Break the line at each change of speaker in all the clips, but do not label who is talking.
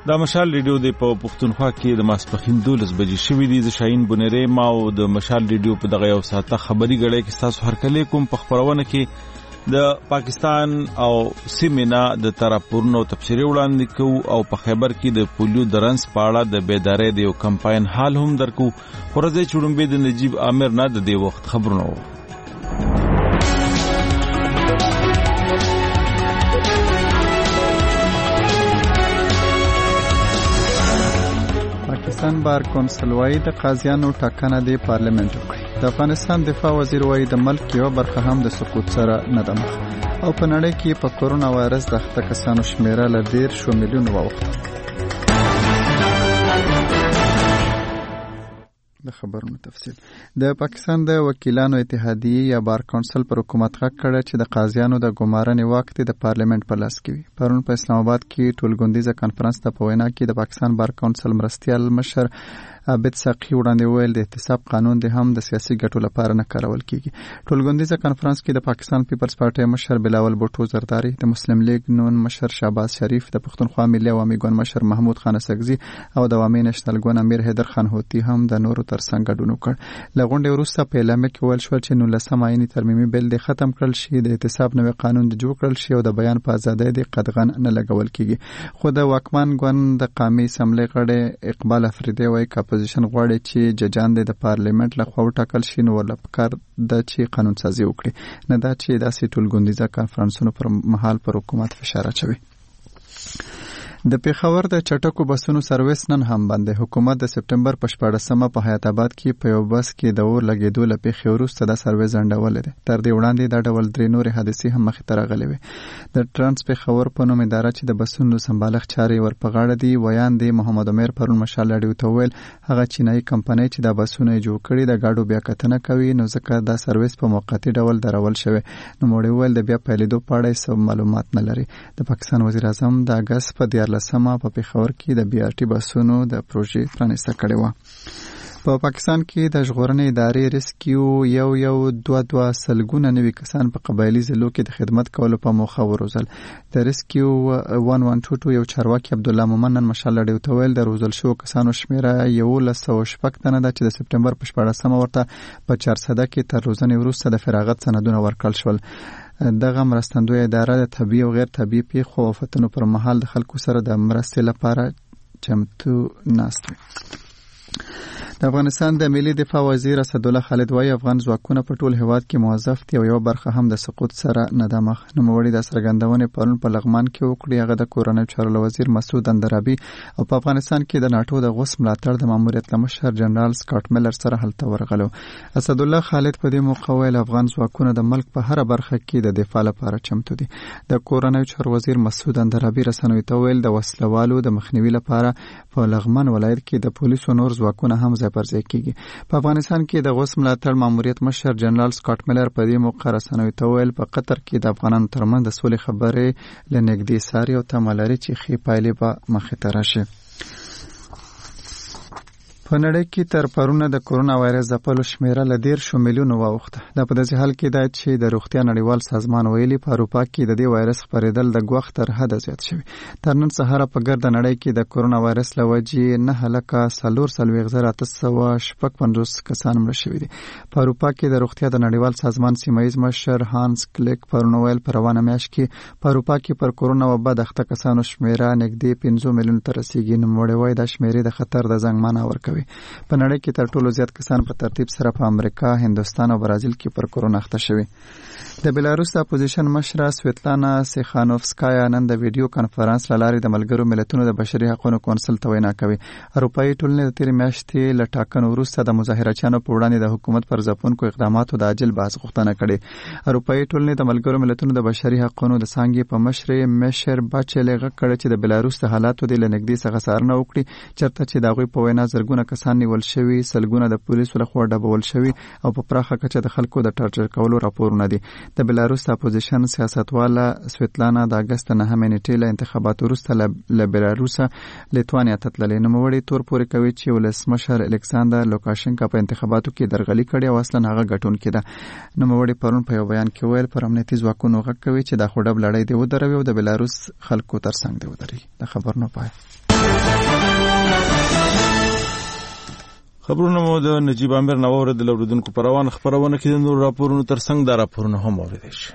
دا مشال ریډیو د پښتونخوا کې د ماسپخین 12 بجې شوې دي. د شاهین بنری ما او د مشال ریډیو په دغه یو ساعته خبري غړې کې تاسو هرکله کوم په خبرونه کې د پاکستان او سیمنا د طرفونو تفسیری وړاندې کو او په خیبر کې د پولیو درنس پاړه د بیدارۍ د یو کمپاین حال هم درکو. خورځي چړمبه د نجیب عامر نه د دې وخت خبرونه
پاکستان بار کونسل وايي د قاضیانو ټاکنه د پارلیمنت وکړي. د افغانستان دفاع وزیر وايي د ملک یو برخه هم د سقوط سره نه ده مخ. او په نړۍ کې په کورونا وایرس د اخته کسانو شمیره له 10 میلیون واوښته. د خبرونو تفصیل. د پاکستان د وکیلانو اتحادیه یا بار کونسل پر حکومت غږ کړ چې د قاضیانو د ګمارنې وخت د پارلیمنت په لاس کې وي. پرون په اسلام آباد کې ټولګوندیزه کانفرنس ته په وینا کې د پاکستان بار کونسل مرستیال مشر عابد ساقي وړاندې ویل د احتساب قانون د هم د سیاسي ګټو لپاره نه کارول کیږي. ټولګوندیزه کانفرنس کې د پاکستان پیپلز پارټي مشر بلاول بوټو زرداری، د مسلم لیگ نون مشر شهباز شریف، د پښتونخوا ملي عوامي ګوند مشر محمود خان اسغزي او د عوامي نېشنل ګوند امیر حیدر خان هوتی هم د نورو ترڅنګ ګډون وکړ. له غونډې وروسته په اعلامیه کې ویل شو چې 19 آئینی ترمیمي بل د ختم کړل شي، د احتساب نوی قانون د جوړ کړل شي او د بیان په ازادۍ د قدغن نه لګول کیږي. خو د واکمن ګوند د قومي اسمبلی غړی اقبال افریدی وايي چې اپوزیشن غواړي چې ججان د پارلیمنت لخوا وټاکل شي، نو ورله پکار د چې قانون سازي وکړي، نه دا چې داسې ټولګوندیزه کانفرنسونو پر مهال پر حکومت فشار اچوي. د پیښور د چټکو بسونو سرویس نن هم بند دی. حکومت د سپټمبر په 14مه په حیات آباد کې په یو بس کې د اور لګېدو له پیښې وروسته د سرویس ځنډولې ده. تر دې وړاندې دا ډول 3 نورې حادثې هم مخې ته راغلې وې. د ټرانس پیښور په نوم اداره چې د بسونو سمبالښت چارې ورپغاړه دي ویان دی محمد عمر پرون مشال راډیو ته ویل هغه چینایي کمپنۍ چې د بسونو جوړ کړي د گاډو بیا کتنه کوي، نو ځکه دا سرویس په موقتی ډول درول شوی. نو موږ ویل د بیا پیلېدو په اړه هیڅ معلومات نه لري. د پاکستان وزیر اعظم د اگست په 14مه په پیښور کې د بي ار ټي بسونو د پروژې پرانیسته کړې وه. په پاکستان کې د ژغورنې ادارې ریسکیو 2 سلګونه نوي کسان په قبایلي ضلعو کې د خدمت کولو په موخه وروزل. د ریسکیو 112 یو چارواکي عبدالله مومن نن مشال راډیو ته ویل د روزل شوو کسانو شمیره 1106 تنه ده چې د سپټمبر په 14مه ورته په 400 کې تر روزنې وروسته د فراغت سندونه ورکړل شول. دغه مرستندوی اداره د طبي او غیر طبي پیښو او آفتونو پر مهال د خلکو سره د مرستې لپاره چمتو ناست وي. د افغانستان د ملي دفاع وزیر اسدالله خالد وايي افغان ځواکونه په ټول هیواد کې موظف دي او یو برخه هم د سقوط سره نه ده مخ. نوموړي د څرګندونې پرون په لغمان کې وکړې. هغه د کورنیو چارو وزیر مسعود اندرابي او په افغانستان کې د ناتو د غوث ملاتړ د ماموریت مشر جنرال سکاټ میلر سره هلته ورغلو. اسدالله خالد په دې موقع ویل افغان ځواکونه د ملک په هر برخه کې د دفاع لپاره چمتو دي. د کورنیو چارو وزیر مسعود اندرابي رسنوي ته ویل د وسلوالو د مخنیوي لپاره په لغمان ولایت کې د پولیسو نور ځواکونه هم پر ځای کیږي. په افغانستان کې د غوث ملاتړ ماموریت مشر جنرال سکاټ میلر په دې موقع رسنوي ته ویل په قطر کې د افغانانو ترمنځ د سولې خبرې لنګدي ساري او تمالري چې خې پایلې به مخې ته راشي. په نړۍ کې تر پرونه د کورونا وایرس ځپلو شمیره له 10 میلیون واوښته. دا په داسې حال کې ده چې د روغتیا نړیوال سازمان ویلي په اروپا کې د دې وایرس خپرېدل د ګواښ تر حده زیات شوی. تر نن سهار په ګرده نړۍ کې د کورونا وایرس له وجې 9,440,856 کسان مړه شوي دي. په اروپا کې د روغتیا د نړیوال سازمان سیمایي مشر هانس کلیک پرون ویل په روانه میاشت کې په اروپا کې پر کورونا وبا د اخته کسانو شمیره نږدې 15 میلیون ته رسیږي. نوموړي وایي دا شمیرې د خطر د زنګ معنی ورکوي. په نړۍ کې تر ټولو زیات کسان په ترتیب سره په امریکا، هندوستان او برازیل کې پر کورونا اخته شوي. د بلاروس د اپوزیشن مشره سویتلانا سیخانوفسکایا نن د ویډیو کانفرنس له لارې د ملګرو ملتونو د بشري حقوقو کونسل ته وینا کوي. اروپایي ټولنې د تېرې میاشتې له ټاکنو وروسته د مظاهرچیانو په وړاندې د حکومت پر ځپونکو اقداماتو د عاجل بحث غوښتنه کړې. اروپایي ټولنې د ملګرو ملتونو د بشري حقوقو د څانګې په مشر میشر باچلې غږ کړی چې د بلاروس د حالاتو د لنګدي څخه څارنه وکړي، چرته چې د هغوی په وینا زرګونه کسان نیول شوي، سلګونه د پولیسو لخوا ډبول شوي او په پراخه کچه د خلکو د ټارچر کولو راپورونه دي. د بلاروس اپوزیشن سیاستواله سویتلانا د اگست 9 نیټې له انتخاباتو وروسته له بلاروس لیتوانیا ته تللې. نوموړي تور پورې کوي چې ولسمشر الکساندر لوکاشنکا په انتخاباتو کې درغلي کړې او اصلا هغه ګټونکی ده. نوموړي پرون په یو بیان کې ویل پر امنیتي ځواکونو غږ کوي چې دا خو ډب لړۍ دی ودروي او د بلاروس خلکو ترڅنګ دی ودرېږي. د خبر نه پای
خبرونه مو د نجیب امیر نوور د لوردونکو پروان خبرونه کې د نور راپورونو ترڅنګ دا راپورونه هم اوریدل شي.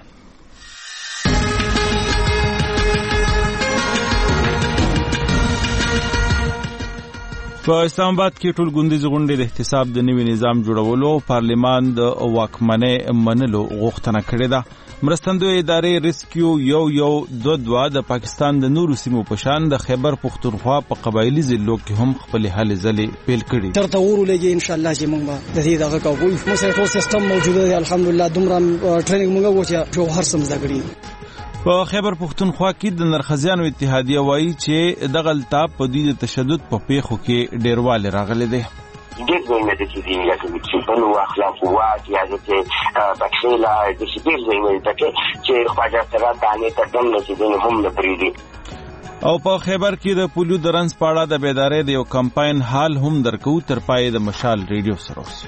په اسلام آباد کې ټول ګوندیز غونډې د احتساب د نوي نظام جوړولو پارلیمان د واکمنۍ منلو غوښتنه کړې ده. مرستندوی ادارې ریسکیو یو 22 د پاکستان د نورو سیمو په شان د خیبر پختونخوا په قبایلی ضلعو کې هم خپل هلې ځلې پیل کړي.
ترته ورولېږي ان شاء الله چې موږ د دې دغه کوو. موږ ټول سیستم موجوده دی الحمدلله. دومره ټریننګ موږ وکړو چې جوهر سم زده کړی.
په خیبر پختونخوا کې د نرخزیانو اتحادیه وایي چې دغه التهاب په دوی د تشدد په پیښو کې ډېروالی راغلی دی.
ډېر ځایونه دي چې یا چې بل اخلاق قوت یا چې بکسیلا د شپږ ځایونه دي چې خواجه سره دانې ته دم نه چې هم نه پریږدي.
او په خیبر کې د پولیو د رنځ په اړه د بیدارۍ د یو کمپاین حال هم درکو. تر پای د مشال ریډیو سره اوسئ.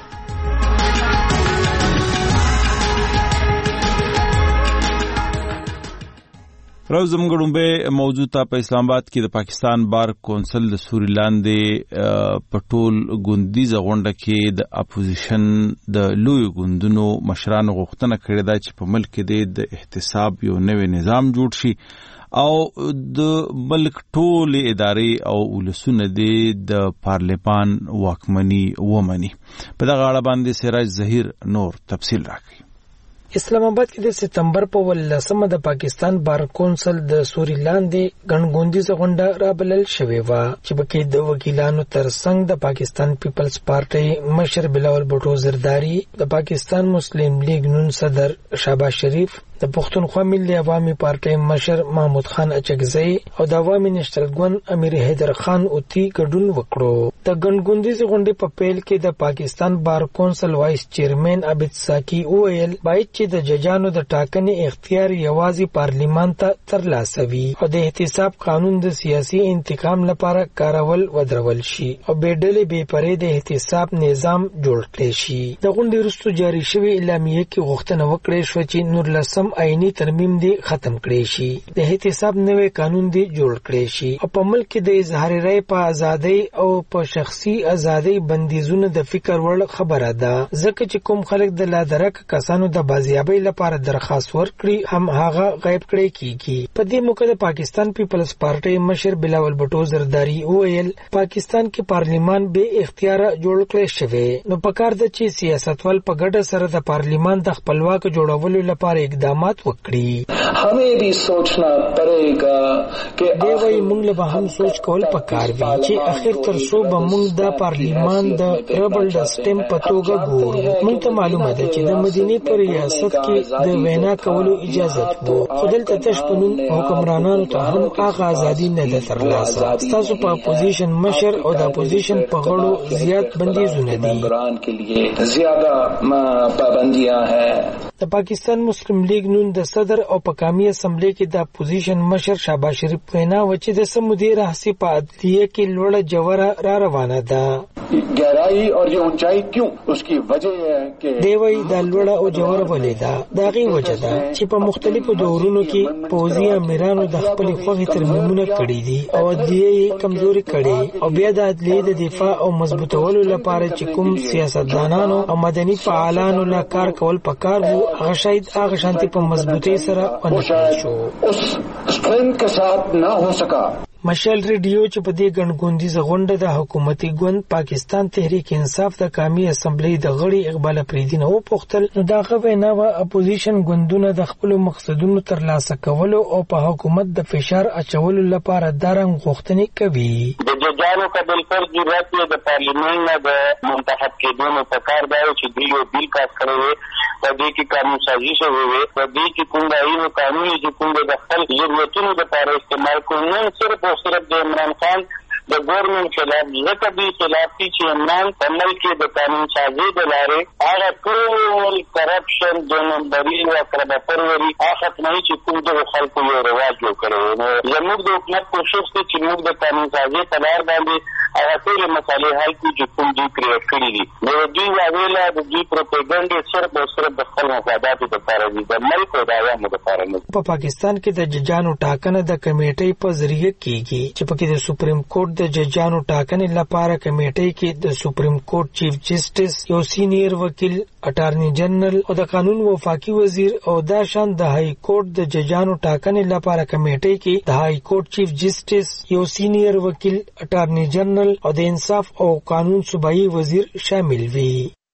راو زموږ ډومبه موضوع ته په اسلام آباد کې د پاکستان بار کونسل د سوري لاندې په ټول ګوندیزه غونډه کې د اپوزیشن د لوی ګوندونو مشرانو غوښتنه کړې ده چې په ملک کې د احتساب یو نوی نظام جوړ شي او د ملک ټول ادارې او ولسونه د پارلمان واکمني ومني. په دغه اړه باندې سراج ظهیر نور تفصیل راکړي.
اسلام آباد کې د سپتمبر په 18 د پاکستان بار کونسل د سوري لاندې ګڼګوندیزه غونډه رابلل شوې و چې پکې د وکیلانو ترڅنګ د پاکستان پیپلز پارټي مشر بلاول بوټو زرداری، د پاکستان مسلم لیگ نون صدر شهباز شریف، د پښتونخوا ملي عوامي پارټي مشر محمود خان اچکزئی او د عوامي نېشنل ګوند امیر حیدر خان اوتی ګډون وکړو. د ګڼګوندیزه غونډې په پیل کې د پاکستان بار کونسل وایس چیرمن عابد ساکی وویل باید چې د ججانو د ټاکنې اختیار یوازې پارلیمان ته ترلاسه وي او د احتساب قانون د سیاسي انتقام لپاره کارول ودرول شي او بې ډلې بې پرې د احتساب نظام جوړ کړي شي. د غونډې وروسته جاری شوې اعلامیه کې غوښتنه وکړې شو چې 19 آئینی ترمیم دی ختم کړي شي، د احتساب نوې قانون دی جوړ کړي شي او په ملک کې د اظهار رائے په ازادۍ او په شخصي ازادۍ بندیزونه د فکر وړ خبره ده، ځکه چې کوم خلک د لادرک کسانو د بازیابۍ لپاره درخواست ورکړي هم هغه غیب کړي کیږي. په دې موقع د پاکستان پیپلز پارټي مشر بلاول بوټو زرداری وویل پاکستان کې پارلیمان به اختیار جوړ کړي شوی، نو پکار ده چې سیاستوال په ګډه سره د پارلیمان د خپلواک جوړولو لپاره اقدامات وکړي.
हमें भी सोचना पड़ेगा कि
دوی موږ له هم سوچ کول پکار وي چې اخر تر څو به موږ د پارلیمان د ربل د سټیم په توګه ګورو. موږ ته معلومه ده چې د مدینه پر ریاست کې د وینا کولو اجازه وو، خو دلته تشپنون حکمرانانو ته هم هغه ازادي نه ده ترلاسه. تاسو په اپوزیشن مشر او د اپوزیشن په غړو زیات بندیزونه دي.
के लिए ज्यादा पाबंदियां हैं.
د پاکستان مسلم لیگ نون د صدر او په قومي اسمبلی کې د اپوزیشن مشر شهباز شریف وینا و چې د سمودي راهسي په عدلیه کې لوړه جوړه را روانه ده.
गहराई और ये ऊंचाई क्यों उसकी वजह है कि
دوی د لوړه او جوړه ولیدا داغي وجه ده چې په مختلفو دورونو کې پوځي امیرانو د خپل خوغي ترمیمونه کړی دي او عدلیه کمزوري کړي او بیا د عدلیه د دفاع او مضبوطولو لپاره چې کوم سیاستدانانو او مدني فعالانو لا کار کول پکار وو هغه شاید هغه شانتي په مضبوطی سره ونکړل شو.
उस स्ट्रेंथ के साथ ना हो सका.
مشال ریډیو چې په دې ګڼګوندیزه غونډه د حکومتي ګوند پاکستان تحریک انصاف د قومي اسمبلی د غړي اقبال افریدی نه وپوښتل نو دا غوښنه و اپوزیشن ګوندونه د خپل مقصدونو ترلاسه کولو او په حکومت د فشار اچولو لپاره دارنګ غوښتنې کوي.
د ججانو کا بالکل ضرورت دی د پارلیمان نه د منتخب کېدو په کار دی چې دوی یو بیل پاس کړی وي په دې کې قانون سازي شوی وي په دې کې کوم دایو قانون چې کوم د خپل ضرورتونو لپاره استعمال کوي نه صرف صرف د عمران خان د ګورنمنت خلاف ځکه دوی خلاف دي چې عمران په ملک کې د قانون سازي د لارې هغه ټول کرپشن د نمبري او کرپټوري هغه نه چې کوم د خلکو یو رواج جوړ کړو. نو زموږ د حکومت کوشش دی چې موږ د قانون سازي په لار باندې هغه ټول مسالې حل کړي چې کوم دوی کریټ کړي دي. نو دوی واویلا د دوی پروپاګاندا صرف او صرف د خپل مفاداتو لپاره دي، د ملک او د عوامو لپاره نه.
په پاکستان کې د ججانو ټاکنه د کمیټې په ذریعہ کیږي چې پکې د سپریم کورټ د ججانو ټاکنې لپاره کمیټې کې د سپریم کورټ چیف جسټس، یو سینیئر وکیل، اټارنی جنرال او د قانون وفاقي وزیر او دا شان د های کورټ د ججانو ټاکنې لپاره کمیټې کې د های کورټ چیف جسټس، یو سینیئر وکیل، اټارنی جنرال او د انصاف او قانون صوبایي وزیر شامل وي.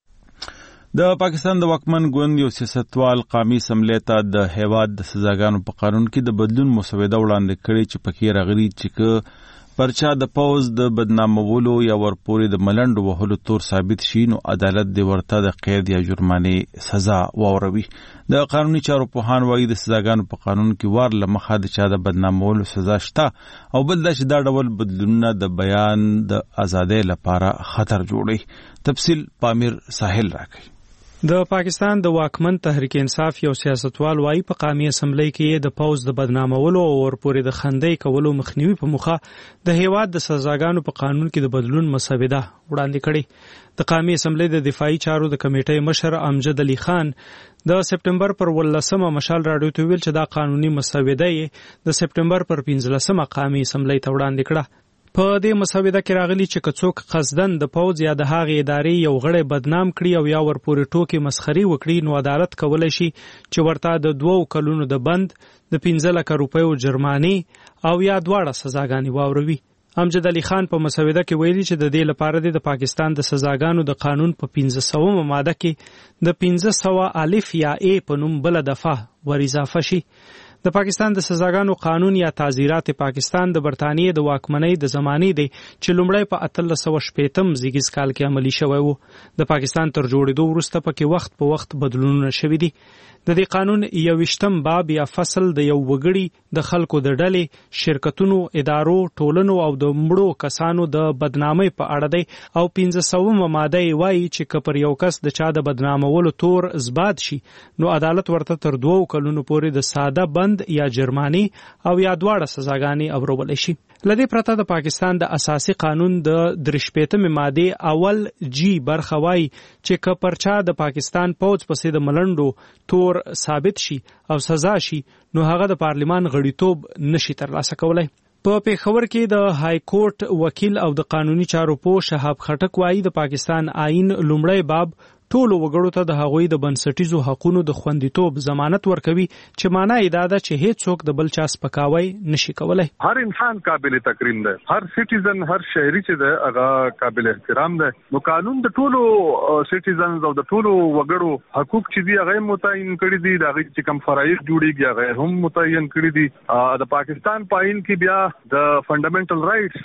د پاکستان د واکمن ګوند یو سیاستوال قومي اسمبلی ته د هیواد د سزاګانو په قانون کې د بدلون مسوده وړاندې کړې چې پکې راغلي چې پرچا د پوز د بدنامولو یا ورپورې د ملنډو وهلو تور ثابت شي نو عدالت د ورته د قید یا جرمانې سزا واوروي. د قانوني چارو پوهان وایي د سزاګانو په قانون کې وار لمخه د چا د بدنامولو سزا شته او بل دا چې دا ډول بدلونونه د بیان د ازادۍ لپاره خطر جوړي. تفصیل پامیر ساحل راکړي.
د پاکستان د واکمن تحریک انصاف یو سیاستوال وایي په قومي اسمبلی کې د پوز د بدنامولو او ورپورې د خندۍ کولو مخنیوي په موخه د هیواد د سزاګانو په قانون کې د بدلون مسوده وړاندې کړې. د قومي اسمبلی د دفاعي چارو د کمیټې مشر امجد علي خان د سپټمبر پر 18 مشال راډیو ته ویل چې دا قانوني مسوده یې د سپټمبر پر 15 قومي اسمبلی ته وړاندې کړه. په دې مسوده کې راغلي چې کڅوک قصدن د پوز یا د هغې ادارې یو غړی بدنام کړي او یا ورپورې ټوکې مسخري وکړي نو عدالت کولی شي چې ورته د 2 کلونو د بند، د 15 لک روپیو جرمانې او یا دواړه سزاګانې واوروي. امجد علي خان په مسوده کې ویلي چې د دې لپاره د پاکستان د سزاګانو د قانون په 1500 ماده کې د 1500 الف یا ا په نوم بل دفعه ور اضافه شي. د پاکستان د سزاګانو قانون یا تعزیرات پاکستان د برتانیې د واکمنۍ د زمانې دی چې لومړی په 1860 زیږیز کال کې عملی شوی وو. د پاکستان تر جوړېدو وروسته پکې وخت په وخت بدلونونه شوي دي. د دې قانون 21م باب یا فصل د یو وګړي د خلکو د ډلې، شرکتونو، ادارو، ټولنو او د مړو کسانو د بدنامۍ په اړه دی او 1500 ماده یې وایي چې که پر یو کس د چا د بدنامولو تور اثبات شي نو عدالت ورته تر 2 کلونو پورې د ساده بند یا جرمانې او یا دواړه سزاګانې اورولی شي. لدې پرته د پاکستان د اساسي قانون د 63 ماده اول جی برخه وایي چې که پرچا د پاکستان پوز پسې د ملنډو تور ثابت شي او سزا شي نو هغه د پارلیمان غړیتوب نشي ترلاسه کولای. په پیښور کې د های کورټ وکیل او د قانوني چارو پوه شهاب خټک وایي د پاکستان آئین لومړی باب ټولو وګړو ته د هغوی د بنسټیزو حقوقو د خوندیتوب ضمانت ورکوي چې معنی یې دا ده چې هیڅوک د بل چا سپکاوی نشي کولای.
هر انسان قابل تکریم ده، هر سټیزن، هر شهري چې ده هغه قابل احترام ده. نو قانون د ټولو سټیزنز او د ټولو وګړو حقوق چې دي هغه متعین کړی دي، دا چې کوم فرایض جوړیږي هغه هم متعین کړی دي. د پاکستان پاین کې بیا د فنډامنټل رائټس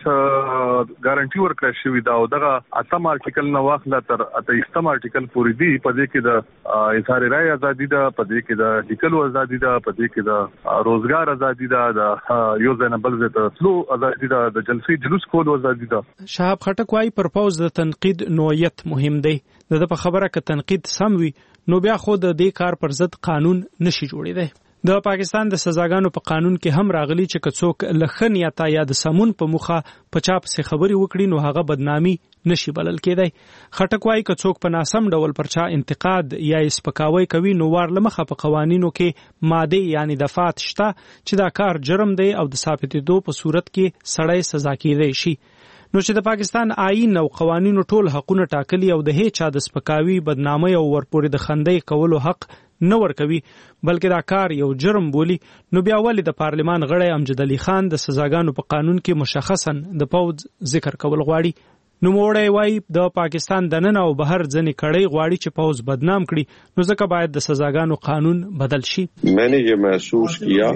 ګارانټي ورکړل شوی دا او دغه 8م آرټیکل نه واخله تر 28م آرټیکل پورې دي. په دې کې د اظهار رائے ازادي ده، په دې کې د لیکلو ازادي ده، په دې کې د روزګار ازادي ده، د یو ځای نه بل ځای ته تلو ازادي ده، د جلسې جلوس کولو ازادي ده.
شهاب خټک وایي پر پوز د تنقید نوعیت مهم دی. د په خبره که تنقید سم وي نو بیا خو د دې کار پر ضد قانون نشي جوړېدی. د پاکستان د سزاګانو په قانون کې هم راغلي چې که څوک له ښه نیته یا د سمون په موخه په چا پسې خبرې وکړي نو هغه بدنامي نشي بلل کېدی. خټک وایي که څوک په ناسم ډول پر چا انتقاد یا سپکاوی کوي نو وار لمخه په قوانینو کې ماده یعنی دفعات شته چې دا کار جرم دی او د ثابتېدو په صورت کې سړی سزا کېدی شي. نو چې د پاکستان آئین او قوانینو ټول حقونه ټاکلي او د هیڅ چا د سپکاوي، بدنامۍ او ورپورې د خندۍ کولو حق نه ورکوي بلکې دا کار یو جرم بولی نو بیا ولې د پارلمان غړی امجد علي خان د سزاګانو په قانون کې مشخصا د پوز ذکر کول غواړي. نو موړی وایي د پاکستان دننه او بهر ځنې کړۍ غواړي چې پوز بدنام کړي نو ځکه باید د سزاګانو قانون بدل شي.
میں نے یہ محسوس کیا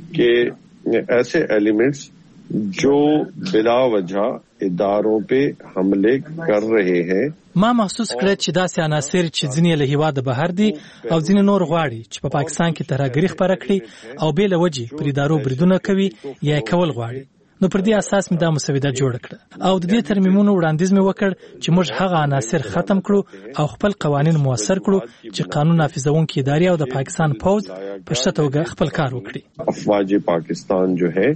کہ ایسے ایلیمنٹس جو بلا وجہ اداروں په حمله کر رہے ہیں
ما محسوس کړ چې داسې عناصر چې ځینې له هیواده بهر دي او ځینې نور غواړي چې په پاکستان کې ترهګري خپره کړي او بې له وجې پر ادارو بریدونه کوي یا کول غواړي. نو پر دې اساس مې دا مسوده جوړ کړه او د دې ترمیمونو وړاندیز مې وکړ چې موږ هغه عناصر ختم کړو او خپل قوانین موثر کړو چې قانون نافذونکي ادارې او د پاکستان پوز په شته توګه خپل کار وکړي.
افواج پاکستان جو ہے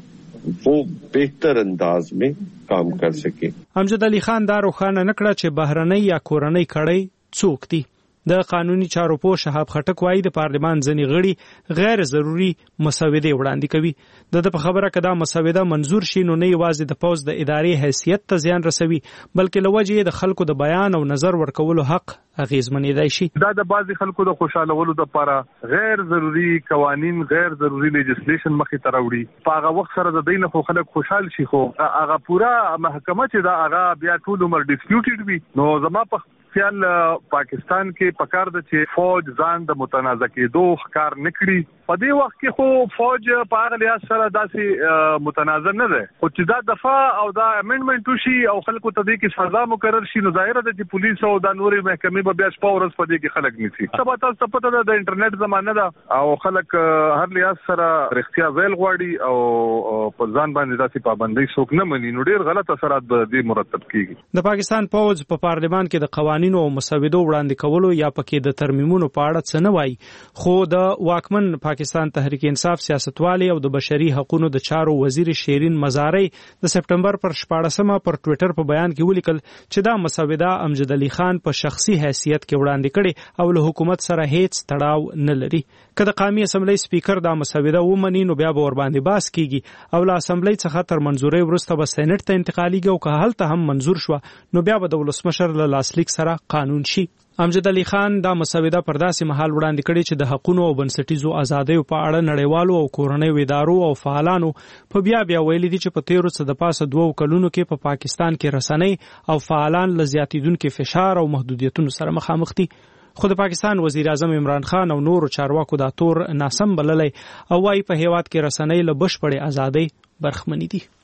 वो बेहतर अंदाज में काम कर सके.
امجد علي خان دا روښانه نکړه چې بهرنۍ یا کورنۍ کړۍ څوک دي. د قانوني چارو پوه شهاب خټک وایي د پارلمان ځینې غړي غیر ضروري مسودې وړاندې کوي. د په خبره کې دا مسوده منظور شي نو نه یوازې د پوز د ادارې حیثیت ته زیان رسوي بلکې لوجه د خلکو د بیان او نظر ورکولو حق اغیزمنېدای شي.
دا د بعضی خلکو د خوشالولو لپاره غیر ضروري قوانین غیر ضروري لیجسلیشن مخې ته راوړي. په هغه وخت سره د دین خو خلک خوشحال شي خو هغه پورا محکمه چې دا هغه بیا ټول عمر ډیسپیوټډ وي. نو زما په خیال پاکستان کې پکار د چې فوج ځان د متنازع کېدو ښکار نکړي. په دې وخت کې خو فوج په هغه لحاظ سره داسې متنازع نه ده خو چې دا دفاع او دا امندمنت وشي او خلکو ته دې کې سزا مقرر شي نو ظاهره ده چې پولیس او د نوري محکمې به بیا شپه ورځ په دې کې خلک نیسي. سبا تاسو ته پته ده د انټرنیټ زمانه ده او خلک هر لحاظ سره رښتیا ویل غواړي او په ځان باندې داسې پابندۍ څوک نه مني نو ډېر غلط اثرات به دې مرتب کیږي.
د پاکستان فوج په پارلمان کې د قوانینو او مسودو وړاندې کولو یا پکې د ترمیمونو په اړه څه نه وایي خو د واکمن پاکستان تحریک انصاف سیاستوالي او د بشري حقوقو د چارو وزیر شیرین مزاری د سپټمبر پر 14مه پر ټوئیټر په بیان کې ولیکل چې دا مسوده امجد علي خان په شخصي حیثیت کې وړاندې کړي او له حکومت سره هیڅ تړاو نه لري. که د قومي اسمبلی سپیکر دا مسوده ومني نو بیا به ور باندې باس کیږي او له اسمبلی څخه تر منزوري وروسته به سېنات ته انتقاليږي او که هلته هم منزور شو نو بیا به د ولسمشر له لاسلیک سره قانون شي. امجد علي خان دا مسوده پر داسې مهال وړاندې کړي چې د حقوقو او بنسټیزو ازادیو په اړه نړیوالو او کورنیو ادارو او فعالانو په بیا ویلي دي چې په تیرو څه د پاسه 2 کلونو کې په پاکستان کې رسنۍ او فعالان له زیاتیدونکو فشار او محدودیتونو سره مخامخ دي. خو د پاکستان وزیر اعظم عمران خان او نورو چارواکو دا تور ناسم بللی او وايي په هیواد کې رسنۍ له بشپړې ازادۍ برخمنې دي.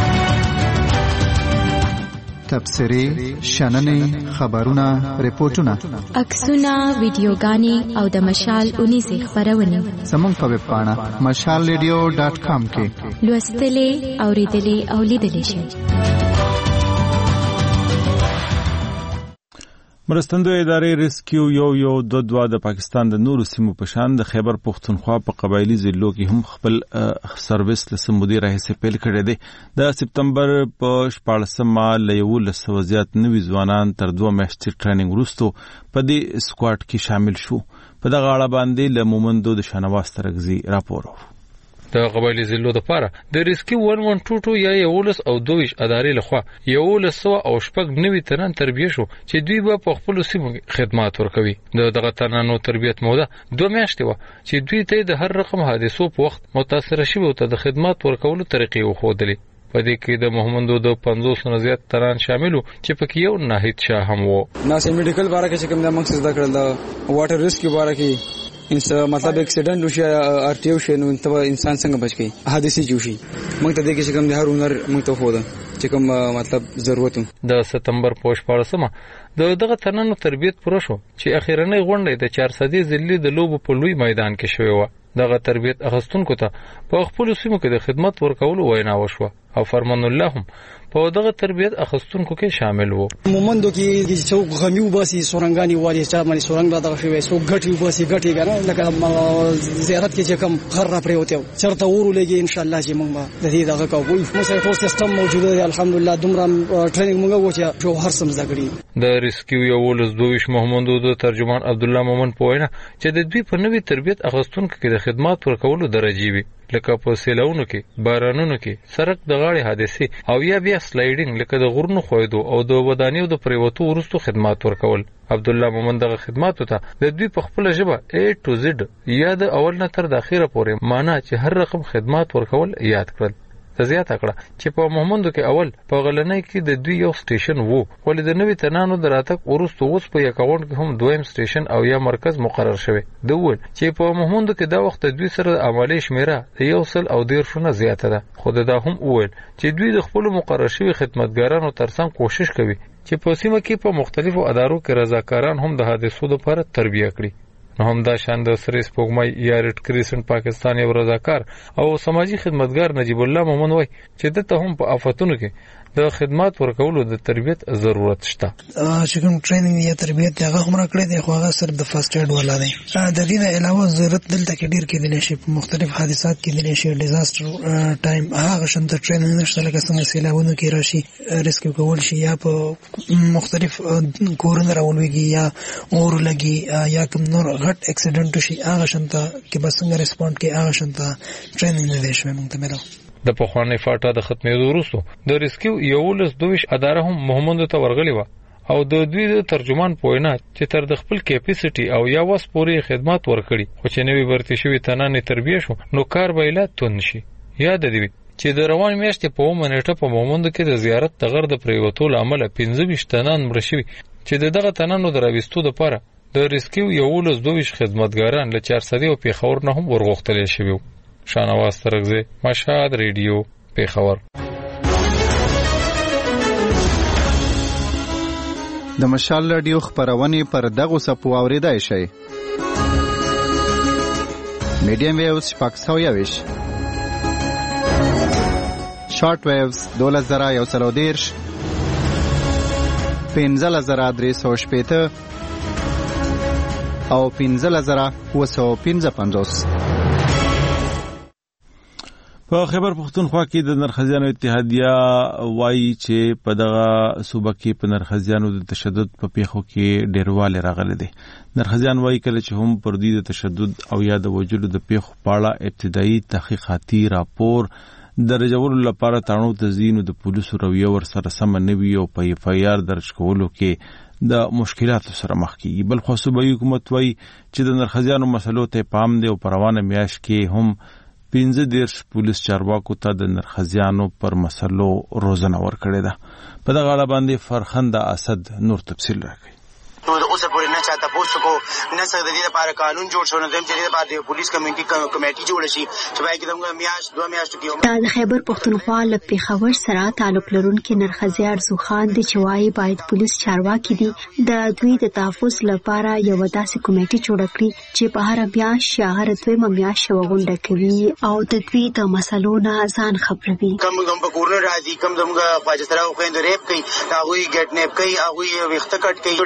تبصرې، شننې، خبرونه، ریپورتونه،
عکسونه، ویډیوګانې او د مشال 19 خبرونه
زموږ په ویب پاڼه mashalradio.com کې
لوستلې، اوریدلې او لیدلې شئ.
مرستندوی ادارې ریسکیو یو 2 د پاکستان د نورو سیمو په شان د خیبر پښتونخوا په قبایلی ضلعو کې هم خپل سرویس له سمودي راهیسې پیل کړی دی. د سپتمبر په 14مه له 1100 زیات نوي ځوانان تر 2 میاشتې ټریننګ وروسته په دې سکواډ کې شامل شو. په دغه اړه باندې له مومندو د شنواز ترغزي راپور
د قبایلی ضلعو لپاره د ریسکیو 1122 یا 11 او 22 ادارې لخوا 1109 تنان تربیه شو چې دوی به په خپل سیمو خدمات ورکوي. دغه تنانو تربیت موده 2 میاشتې و چې دوی ته د هر رقم حادثو په وخت متاثر شوی او د خدمات ورکولو طریقې وښودلې. په دې کې د محمدو د 500 نه زیات تران شاملو چې پکې یو ناهید شاه هم وو.
ناسې میډیکل باره کې چې کوم د مقصد دا کړل دا واټر ریسکیو باره کې مطلب اکسیډنټ وشي ارټیو شي نو ته انسان څنګه بچ کی حادثه جوړ شي موږ ته دې کې کوم د هر هنر موږ ته خو ده چې کوم مطلب ضرورت
د سپتمبر په 14مه دغه تنانو تربیت پوره شو چې اخیرنۍ غونډه د 400 ضلعي د لوبو په لوی میدان کې شوی و. دغه تربیت اخستونکو ته په خپل سیمو کې د خدمت ورکولو وینا وشوه او فرمان الله هم په دغه تربیت اخستونکو کې شامل وو.
مومندو کې څوک غمی وباسي سورنګانی واري چا باندې سورنګ دغه شوی څوک غټي وباسي غټي کنه لکه زیارت کې چې کوم خر را پریوته چرته ورولېږي ان شاء الله چې موږ د دې دغه کوو موږ ټول سیستم موجوده دی الحمدلله دومره ټریننګ موږ وچا جو هر سم زګړي.
د ریسکیو یو ولز محمدو د ترجمان عبد الله مومن په وینا چې د دوی په نوې تربیت اخستونکو کې د خدمات ورکولو درجه وي لکه په سیلاونو کې بارانونو کې سرک د غاړې حادثه او یا بیا سلایډینګ لکه د غرونو خویدو او د ودانیو د پریوتو ورستو خدمات ورکول. عبد الله مومن دغه خدماتو ته د دوی په خپل ژبه A to Z یا د اول نه تر د اخیره پورې معنا چې هر رقم خدمات ورکول یاد کړل. زیاته کړه چې په محمدو کې اول په غلنۍ کې د دوی یو سټیشن وو ولې د نوې تنانو دراتک ورستو اوس په یکاون کې هم دویم سټیشن او یا مرکز مقرر شوی. دوی چې په محمدو کې دا وخت دوی سره عملی شمیره د 110 زیاته ده خو دا هم وویل چې دوی د خپل مقرر شوی خدمتګارانو ترڅنګ کوشش کوي چې په سیمه کې په مختلفو ادارو کې رضاکاران هم د حادثو لپاره تربیه کړي. نو هم دا شان د سری سپوږمۍ یا ریډ کریسنټ پاکستان یو رضاکار او سماجی خدمتګار نجیب الله مومن وای چې دته هم په آفاتونو کې د خدمات ورکولو د تربیت ضرورت شته.
چې کوم ټریننګ یا تربیت هغه هم راکړی دی، خو هغه صرف د فرست ایډ ولا دی. د دې نه علاوه ضرورت دلته کې ډیر کېدلی شي، په مختلف حادثات کېدلی شي، ډیزاستر ټایم هغه شنت ټریننګ نشته، لکه څنګه سیلابونو کې راشي ریسکیو کول شي، یا په مختلف کورونه راولويږي، یا اور لګي، یا کوم نور غټ اکسیډنټ شي، هغه شنت کې به څنګه ریسپونډ کې هغه شنت ټریننګ نه دی شوی موږ ته ملو.
د پخوانی فاټا د ختمېدو وروسته د ریسکیو 11 اداره هم مهمند ته ورغلي و او د دوی د ترجمان پوینا چې تر د خپل کیپیسټي او یا وس پورې خدمات ورکړي، خو چې نوی برتي شوی تنانې تربیه شو نو کار به لا تون شي. یاد دی چې د روان میاشتې په منېټه په مهمند کې د زیارت تغر د پریوتو لامل 15 تنان مړ شوي، چې دغه تنانو دراويستو لپاره د ریسکیو 11 خدمتګاران له 400 او پیښور نه هم ورغوښتل شوی. شانواز ترغزی، مشهد ریډیو، پیښور.
د مشال رادیو خبرونه پر دغه صفو اوریدای شي. میډیم ویوز پاکستان یوش، شارټ ویوز 2110، 15350 او 15955.
په خیبر پختونخوا کې د نرخزیانو اتحادیه وایي چې په دغه صوبه کې په نرخزیانو د تشدد په پیښو کې ډیرواله راغلي دي. نرخزیان وایي کله چې هم پر دې د تشدد او یا د وجلو د پیښو په اړه ابتدایي تحقیقاتي راپور درجولو لپاره تړاو تزیین د پولیسو رویه ورسره سم نه وي او په اف ای آر درج کولو کې د مشکلاتو سره مخ کیږي. بل خو صوبایي حکومت وایي چې د نرخزیانو مسلو ته پام دی او پروانه میاش کې هم 15 پولیس چارواکو ته د نرخزیانو پر مسلو روزنه ورکړې ده. په دغه اړه باندې فرخنده اسد نور تفصیل راکړي.
نو د اوسه پورې نه چاته پوسټ کو نه څه د دې لپاره قانون جوړ شو، نه د دې لپاره پولیس کمیټي جوړ شي چې باید کومه میاش 2 میاشتو کې.
د خیبر پختونخوا له پیښور سره تعلق لرونکي نرخزیار زوخان د چوای باید پولیس چارواکي دي د دوی د تحفظ لپاره یو داسې کمیټي جوړ کړي چې په هر میاش یا هر دویمه میاش وغونډه کوي او د دوی د مسلو نه ځان خبروي.
کوم په کورونه راځي، کوم دغه خواجه سره خويند ریپ کوي، هغه ګټنیپ کوي، هغه وخته کټ کوي،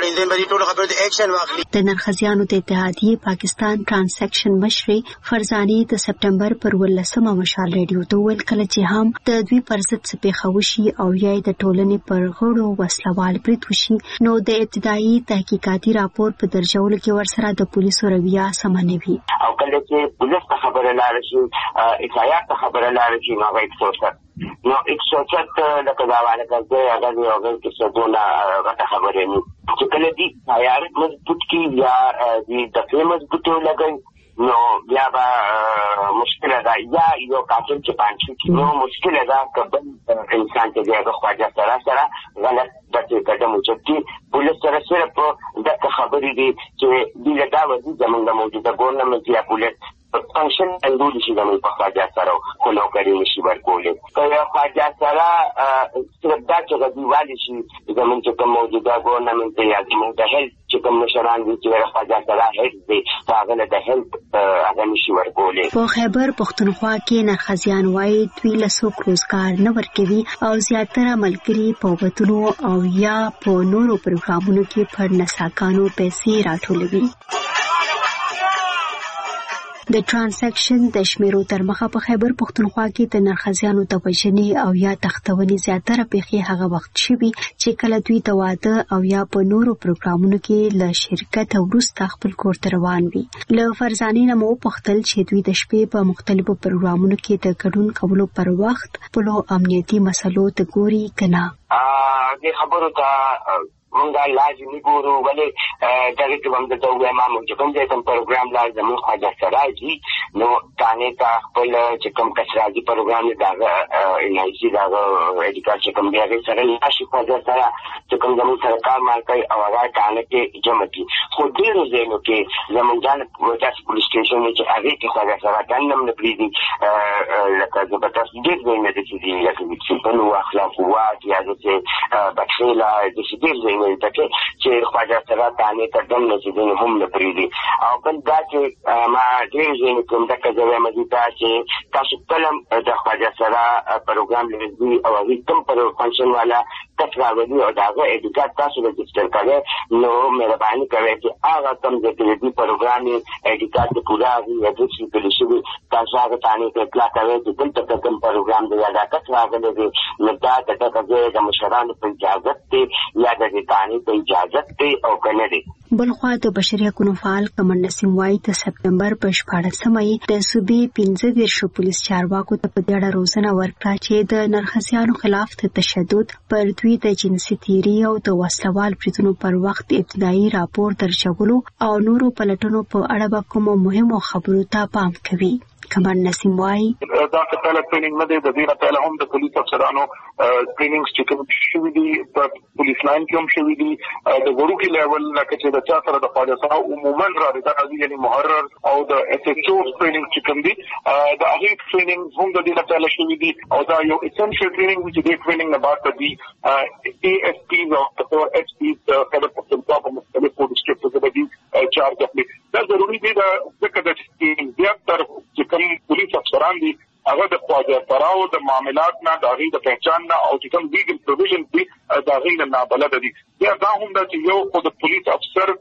د نرخزیانو د اتحادیه پاکستان ترانزیکشن مشر فرزاني د سپټمبر پر 18 مشال ریډیو ته ویل کله چې هم د دوی پر ضد سپېښوشي او یا د ټولنې پر غړو وسلوال برید وشي نو د ابتدایي تحقیقاتي راپور په درجولو کې ورسره د پولیسو رویه سمنوي
او کله چې پولیس خبره لاره شي احتیاط خبره لاره شي نو هغه نو 107 لکه دا والا کوي هغه یو غل کې څونه غته خبرې نه چې کله دي عیارت مضبوط کی یا د مضبوطو لګي نو بیا به مشکل ده یا یو قاتل چې پانچو کې نو مشکل ده کبل انسان ته دغه خواجه سره غلط دغه قدم وچتي پولیس سره صرف دغه خبرې دي چې دغه وځي زمونږ موجوده ګورنمنت یا پولیس فنکشن اندول شي د په خواجه سره خو نو کوي نشي ورکولې کله خواجه سره صرف دا چې دیوالي شي زمونږ کوم موجوده ګورنمنت یا زمونږ د هیلث چې کوم نشران دي چې خواجه سره هیلث دي هغه د هیلث هغه نشي ورکولې.
په خیبر پختونخوا کې نرخزیان وایي دوی له څوک روزګار نه ورکوي او زیاتره ملګري په وطنو او یا په نورو پروګرامونو کې پر نساکانو پیسې راټولوي. د ترانزیکشن د شمیرو تر مخه په خیبر پختونخوا کې د نرخزیانو د وژنې او یا تختونې زیاتره پیښې هغه وخت شوي چې کله دوی د واده او یا په نورو پروګرامونو کې له شرکت وروسته خپل کور ته روان وي. له فرزاني نه مو پوښتل چې دوی د شپې په مختلفو پروګرامونو کې د ګډون کولو پر وخت خپل امنیتي مسلو ته ګوري کنه.
د خبرو ته مونږه لازمي ګورو ولې دغه کوم د دوه ما مونږ کوم د پروګرام لازم خواجه سره دي نو تانه تا خپل چې کوم کسراجي پروګرام دا انایسي دا اډیکیشن کوم دی هغه سره لاشي خواجه سره چې کوم زموږ سرکار مال کوي او هغه تانه کې جمع دي خو ډیرو ځینو کې زموږ ځان پروژه پولیس سټیشن چې هغه کې خواجه سره دنم نه پریدي لکه د بتاس ډیر ځینې د دې لکه چې په نو اخلاق او یا د بخیلا د دې مې تکي چې خواجه سره تانه تدم نه چې هم نه پریدي او بل دا چې ما ډېر ځین کوم د کځوي مزيدا چې تاسو کلم د خواجه سره پروګرام لري او هغه کوم پر فنکشن والا تکراوي او داغه اډیټر تاسو رجسٹر کړئ نو مهرباني کوئ چې هغه کوم د دې پروګرام اډیټر ته پورا وي د چې په لشي تاسو هغه تانه ته اطلاع کوئ چې بل کوم پروګرام دی دا تکراوي دی نو دا د مشرانو په اجازه ته یا د تانه په اجازه ته او کنه دی
بلخوا د بشري حقوقو فعال کمر نسیم وای د سپتمبر په 14مې د صوبې 15 پولیس چارواکو ته په دې اړه روزنه ورکړه چې د نرخسیانو خلاف تشدد پر دوی د جنسي تیری او د وسلوال بریدونو پر وخت ابتدایي راپور درجولو او نورو پلټنو په اړه به کوم مهمو خبرو ته پام کوي. کمر نسیم وای
دا څه ټریننګ نه دی د دې لپاره هم د پولیس افسرانو ټریننګ چې کوم شوی دی په پولیس لاین کې هم شوی دی د ورکو لیول لکه چې د چا سره د فاجعه عموما راځي یعنی محرر او د اس ایچ او ټریننګ چې کوم دی د هغه ټریننګ هم د دې لپاره شوی دی او دا یو اسنشل ټریننګ چې د ټریننګ نه بعد دی اي اس پی او ایچ پی د خبر پښتونخوا په مختلفو ډسټریکټونو کې دی چارج اخلي دا ضروري دی دا ځکه چې زیاتره چې پولیس افسران دي هغه د خواجه سراو د معاملات نه د هغې د پہچان نه او چې کوم لیګل پروویژن دي د هغې نه نابلده دي یا دا هم دا چې یو خو د پولیس افسر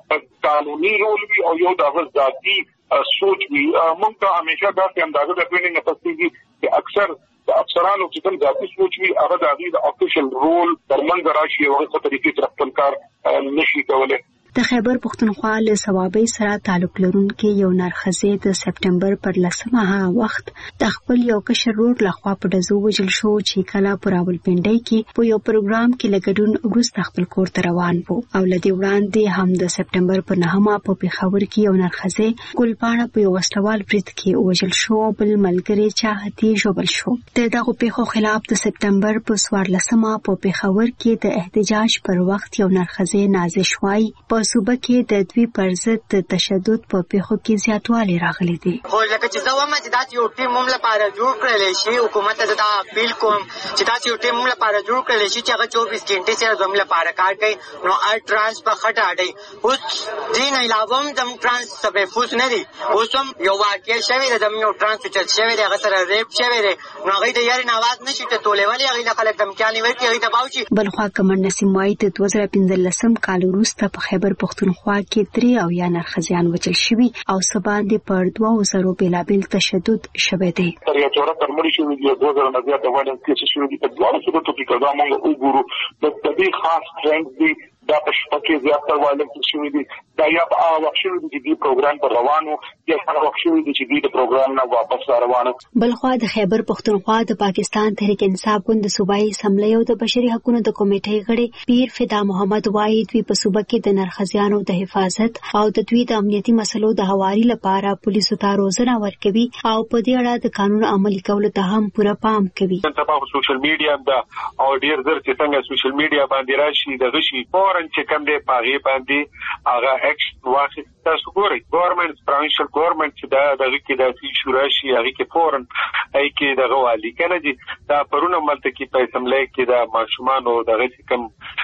قانوني رول وي او یو د هغه ذاتي سوچ وي موږ ته همیشه داسې اندازه د ټریننګ اخیستېږي چې اکثر د افسرانو چې کوم ذاتي سوچ وي هغه د هغې د افیشل رول تر منځ راشي او هغه څه طریقې سره خپل کار نشي کولی.
د خیبر پښتونخوا له صوابۍ سره تعلق لرونکي یو نرښځې د سپټمبر پر 10مه هغه وخت د خپل یو کشر ورور لخوا په ډزو وژل شو چې کله په راولپنډۍ کې په یو پروګرام کې له ګډون وروسته خپل کور ته روان وو او له دې وړاندې هم د سپټمبر په 9مه په پېښور کې یو نرښځې ګلپاڼه په یو وسلوال برید کې وژل شو او بل ملګری چاهتي ژوبل شو. د دغو پیښو خلاف د سپټمبر په 14مه په پېښور کې د احتجاج پر وخت یو نرښځې نازش وای په صوبه کې د دوی پر ضد د تشدد په پیښو کې زیاتوالی راغلی دی.
خو لکه چې زه وایم چې دا یو ټیم هم لپاره جوړ کړل شي حکومت ته دا اپیل کوم چې دا یو ټیم هم لپاره جوړ کړل شي چې هغه 24 غنټې سره زموږ لپاره کار کوي نو ار ترانس په خټه اړي اوس دین علاوه هم زم ترانس تبفوس نه دي اوس هم یو واقعي شوی د یو ترانس چې شوی دی هغه سره ریپ شوی دی نو هغه د یاري نواز نشي ته تولې ولی هغه خلک دمکاني ورکړي هغه دباوچی.
بلخوا کمر نسیم وای د 2015 کال وروسته په خیبر پښتونخوا کې 3 او یا نرښځیان وژل شوي او څه باندې پر 2000 بېلابېل تشدد شوی دی.
تر یو چوره تر مړي شوي دي 2000 نه زیات وایلنس کیسز شوي دي په دواړو صورتو کې که دا موږ وګورو د دې خاص ټرینډ دی دا په شپه کې زیاتره وایلنس شوي دي دا یا په هغه وخت شوي دي چې دې پروګرام پر روانو یا هغه وخت شوي دي چې دې د پروګرام نه واپس روانو.
بلخوا د خیبر پښتونخوا د پاکستان تحریک انصاف ګوند د صوبایي اسمبلی او د بشري حقوقو د کمیټې غړي پیر فدا محمد وایي دوی په صوبه کې د نرښځیانو د حفاظت او د دوی د امنیتي مسلو د هواري لپاره پولیسو ته روزنه ورکوي او په دې اړه د قانون عملي کولو ته هم پوره پام کوي.
په سوشل میډیا دا او ډیر زر چې څنګه سوشل میډیا باندې راشي د غشي فورن چې کوم دی پاغي باندې هغه اکشن واخلي. تاسو ګورئ ګورنمنت پروینشل ګورنمنت چې دا دغه کې د شورا شي هغه کې فورن ای کې دغه والی کنه دي دا پرونه ملته کې په اسمبلی کې دا ماشومان او دغه کوم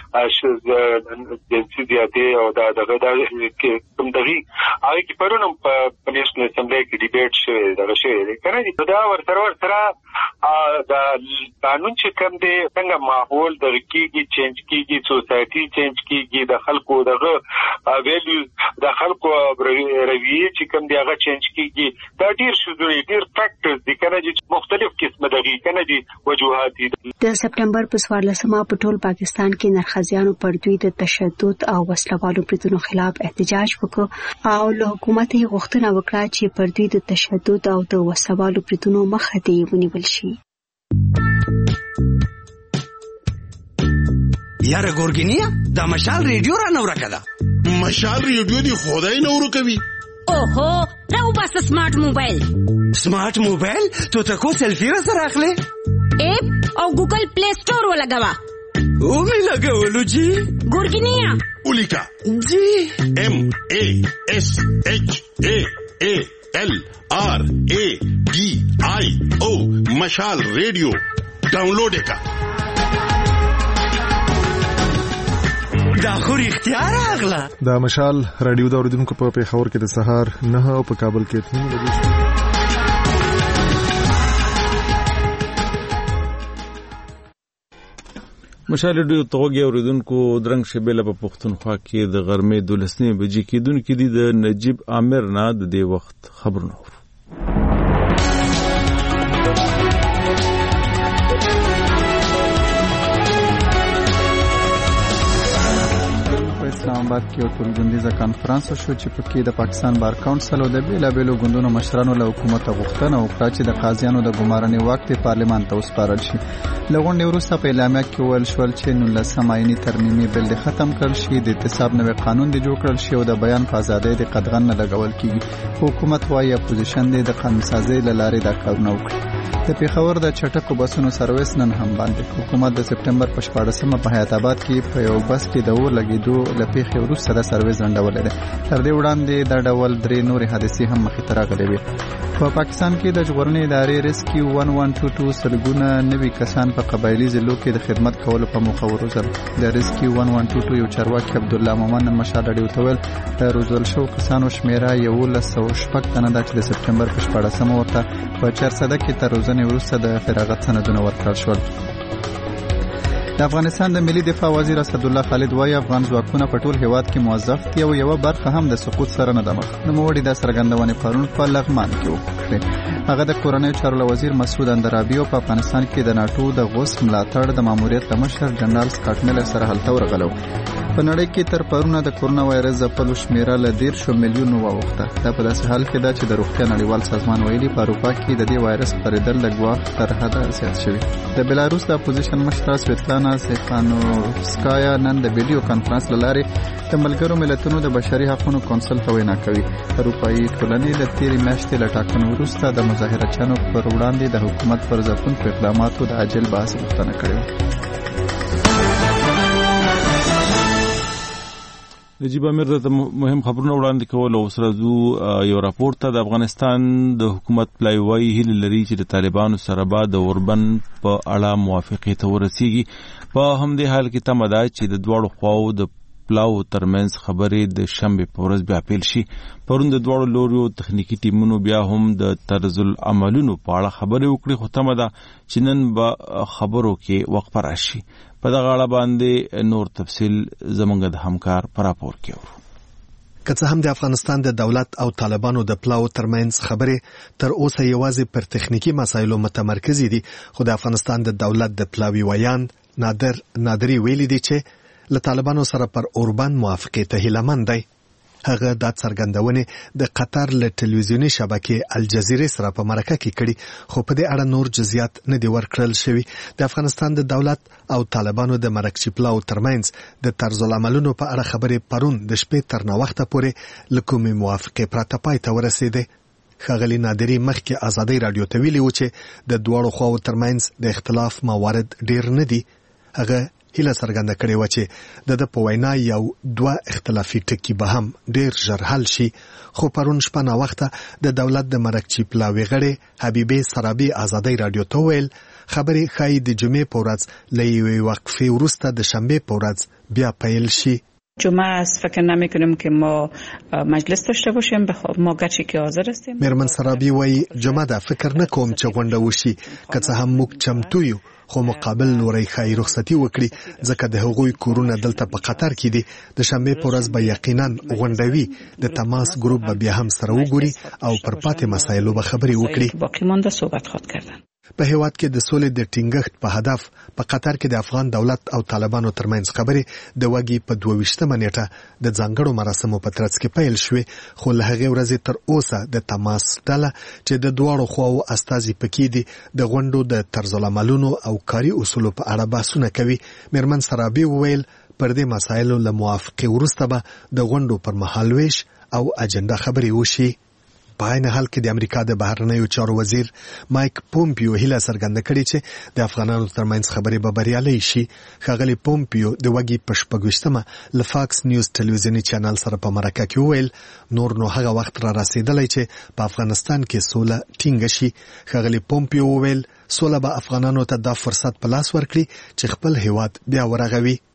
جنسي زیاتې او دغه کې کوم دغه هغه کې پرونه په نېشنل اسمبلی کې ډیبیټ شوی دغه شوی کنه دي دا ورسره دا قانون چې کوم دی څنګه ماحول د کېږي چینج کېږي سوسایټي چینج کېږي د خلکو دغه ویلیوز د خلکو رویه چې کوم دی هغه چینج کېږي دا ډیر شوی ډیر فیکټرز دي کنه چې مختلف قسمه دغه کنه دي وجوهات دي.
د سپټمبر په 14مه په ټول پاکستان کې نرښځیانو پر دوی د تشدد او وسلوالو بریدونو خلاف احتجاج وکړ او له حکومت یې غوښتنه وکړه چې پر دوی د تشدد او د وسلوالو بریدونو مخه دې ونیول شي.
یاره ګورګینیا دا مشال ریډیو را نور کړه
مشال ریډیو دی خدای نور کوي.
اوهو راو بس سمارټ موبایل
تو تکو سیلفی را سره اخلي
اپ او ګوګل پلی سٹور ولګوا
او می لګولو جی
ګورګینیا
اولیکا
جی
MASHALRADIO مشال ریډیو ډاونلوډ کا
دا خو رښتیا راغله.
دا مشال رادیو د اوریدونکو په پیښور کې د سهار 9 او په کابل کې 3 بجې.
مشال رادیو توګه اوریدونکو درنګ شبيله په پښتونخوا کې د غرمې 12 بجې کېدونکې دي. د نجیب عامر نه د دې وخت خبرونه
اسلام آباد کې یو ټولګندیزه کانفرنس شو چې پکې د پاکستان بار کونسل او د بیلابېلو ګوندونو مشرانو له حکومت غوښتنه وکړه چې د قاضیانو د ګمارنې واک ته پارلمان ته وسپارل شي. له غونډې وروسته په اعلامیه کې ویل شول چې 19 آئینی ترمیمي بل ختم کړل شي، د اعتصاب نوی قانون دی جوړ کړل شي او د بیان په ازادۍ د قدغن نه لګول کیږي. حکومت وايي اپوزیشن دی د قانون سازي لارې دا کارونه وکړي. د پیښور د چټکو بسونو سرویس نن هم باندې. حکومت د سپټمبر په 14مه په حیات آباد کې په یو بس کې د اور لګیدو لپاره وروسته د سرویس ځنډولې ده. تر دې وړاندې د ډول درې نورې حادثې هم مخې ته راغلې وې. په پاکستان کې د ژغورنې ادارې ریسکیو 1122 سلګونه نوي کسان په قبایلی ضلعو کې د خدمت کولو په موخه وروزل. د ریسکیو 1122 یو چارواکي عبدالله مومن مشال رادیو ته ویل د روزل شو کسانو شمیره 1106 تنه ده چې د سپټمبر په 14مه ورته په 400 کې تر روزنې وروسته د فراغت سندونه ورکړل شول. د افغانستان د ملي دفاع وزیر اسدالله خالد وايي افغان ځواکونه په ټول هیواد کې موظف دي او یو برخه هم د سقوط سره نه ده مخ. نوموړي د څرګندونې پرون په لغمان کې وکړه. هغه د کورنۍ چارو وزیر مسعود اندرابي په افغانستان کې د ناتو د غوث ملاتړ د ماموریت مشر جنرال سکاټ میلر سره هلته ورغلو. په نړۍ کې تر پرونه د کورونا وایرس ځپلو شمیره له 10 میلیون واوښته. دا په داسې حال کې ده چې د روغتیا نړیوال سازمان ویلي په اروپا کې د دې وایرس خپرېدل د ګواښ تر حده زیات شوی. د بلاروس د اپوزیشن مشره سویتلانا سیخانوفسکایا نن د ویډیو کانفرنس له لارې د ملګرو ملتونو د بشري حقوقو کونسل ته وینا کوي. اروپایي ټولنې د تیرې میاشتې له ټاکنو وروسته د مظاهرچیانو پر وړاندې د حکومت پر ځپونکو اقداماتو د عاجل بحث غوښتنه کړې.
نجیب عامر د مهم خبرونه وړاندې کول او سره یو راپور ته د افغانستان د حکومت پلای وایي هیله لري چې د طالبانو سره به د اوربند په اړه موافقه ته ورسیږي. په همدې حال کې تمه ده چې د دواړو خواو د پلاو ترمنځ خبرې د شنبه په ورځ بیا پیل شي. پرون د دواړو لوريو تخنیکی ټیمونو بیا هم د طرز العملونو په اړه خبرې وکړي، خو تمه ده چې نن به خبرو کې وقفه راشي. په دغه اړه باندې نور تفصیل زموږ د همکار پر راپور کې ورو.
که څه هم د افغانستان د دولت او طالبانو د پلاو ترمنځ خبرې تر اوسه یوازې پر تخنیکی مسایلو متمرکز دي، خو د افغانستان د دولت د پلاوی ویان نادری ویلي دي چې له طالبانو سره پر اوربند موافقه ته هیلهمند دی. هغه د څرګندونې د قطر له ټلویزیونی شبکې الجزیره سره په مرکه کې کړي، خو په دې اړه نور جزئیات نه دی ورکړل شوی. د افغانستان د دولت او طالبانو د مرکچی پلاو ترمنځ د طرز العملونو په اړه خبرې پرون د شپې تر ناوخته پورې لکومي موافقه پرته پای ته ورسېده. ښاغلي نادری مخکې ازادي رادیو ته ویلي و چې د دوړو خواو ترمنځ د اختلاف موارد ډیر نه دي. هغه هیله څرګنده کړې و چې د په وینا یو دوه اختلافي ټکي به هم ډیر ژر حل شي، خو پرون شپه ناوخته د دولت د مرکچی پلاوی غړي حبیبه سرابي ازادي رادیو ته ویل خبرې ښایي د جمعې په ورځ له یوې وقفې وروسته د شنبه په ورځ بیا پیل شي.
جمعه است فکر نمی کنیم که ما مجلس داشته باشیم، ما گرچه که حاضر هستیم.
میرمن سرابی وای جمعه دا فکر نکوم چې غونډه وشي، که څه هم موږ چمتو یو، خو مقابل لوري خای رخصتي وکړي ځکه د هغوی کورونه دلته په قطر کې دي. د شنبه په ورځ به یقینا غونډوي، د تماس ګروپ به بیا هم سره وګوري او پر پاتې مسایلو به خبرې وکړي.
باقی مونده صحبت خود کردن.
په هیواد کې د سولې د ټینګښت په هدف په قطر کې د افغان دولت او طالبانو ترمنځ خبرې د وګي په 22مه نیټه د ځانګړو مراسمو په ترڅ کې پیل شوې، خو له هغې ورځې تر اوسه د تماس ډله چې د دواړو خواو استازي پکې دي د غونډو د طرز العملونو او کاري اصولو په اړه بحثونه کوي. میرمن سرابي وویل پر دې مسایلو له موافقې وروسته به د غونډو پر مهال ویش او اجنډا خبرې وشي. په عین حال کې د امریکا د بهرنیو چارو وزیر مایک پومپیو هیله څرګنده کړې چې د افغانانو ترمنځ خبرې به بریالۍ شي. ښاغلی پومپیو د وګي په 26مه له فاکس نیوز ټلویزیونی چینل سره په مرکه کې وویل نور نو هغه وخت را رسیدلی چې په افغانستان کې سوله ټینګه شي. ښاغلی پومپیو وویل سوله به افغانانو ته دا فرصت په لاس ورکړي چې خپل هیواد بیا ورغوي.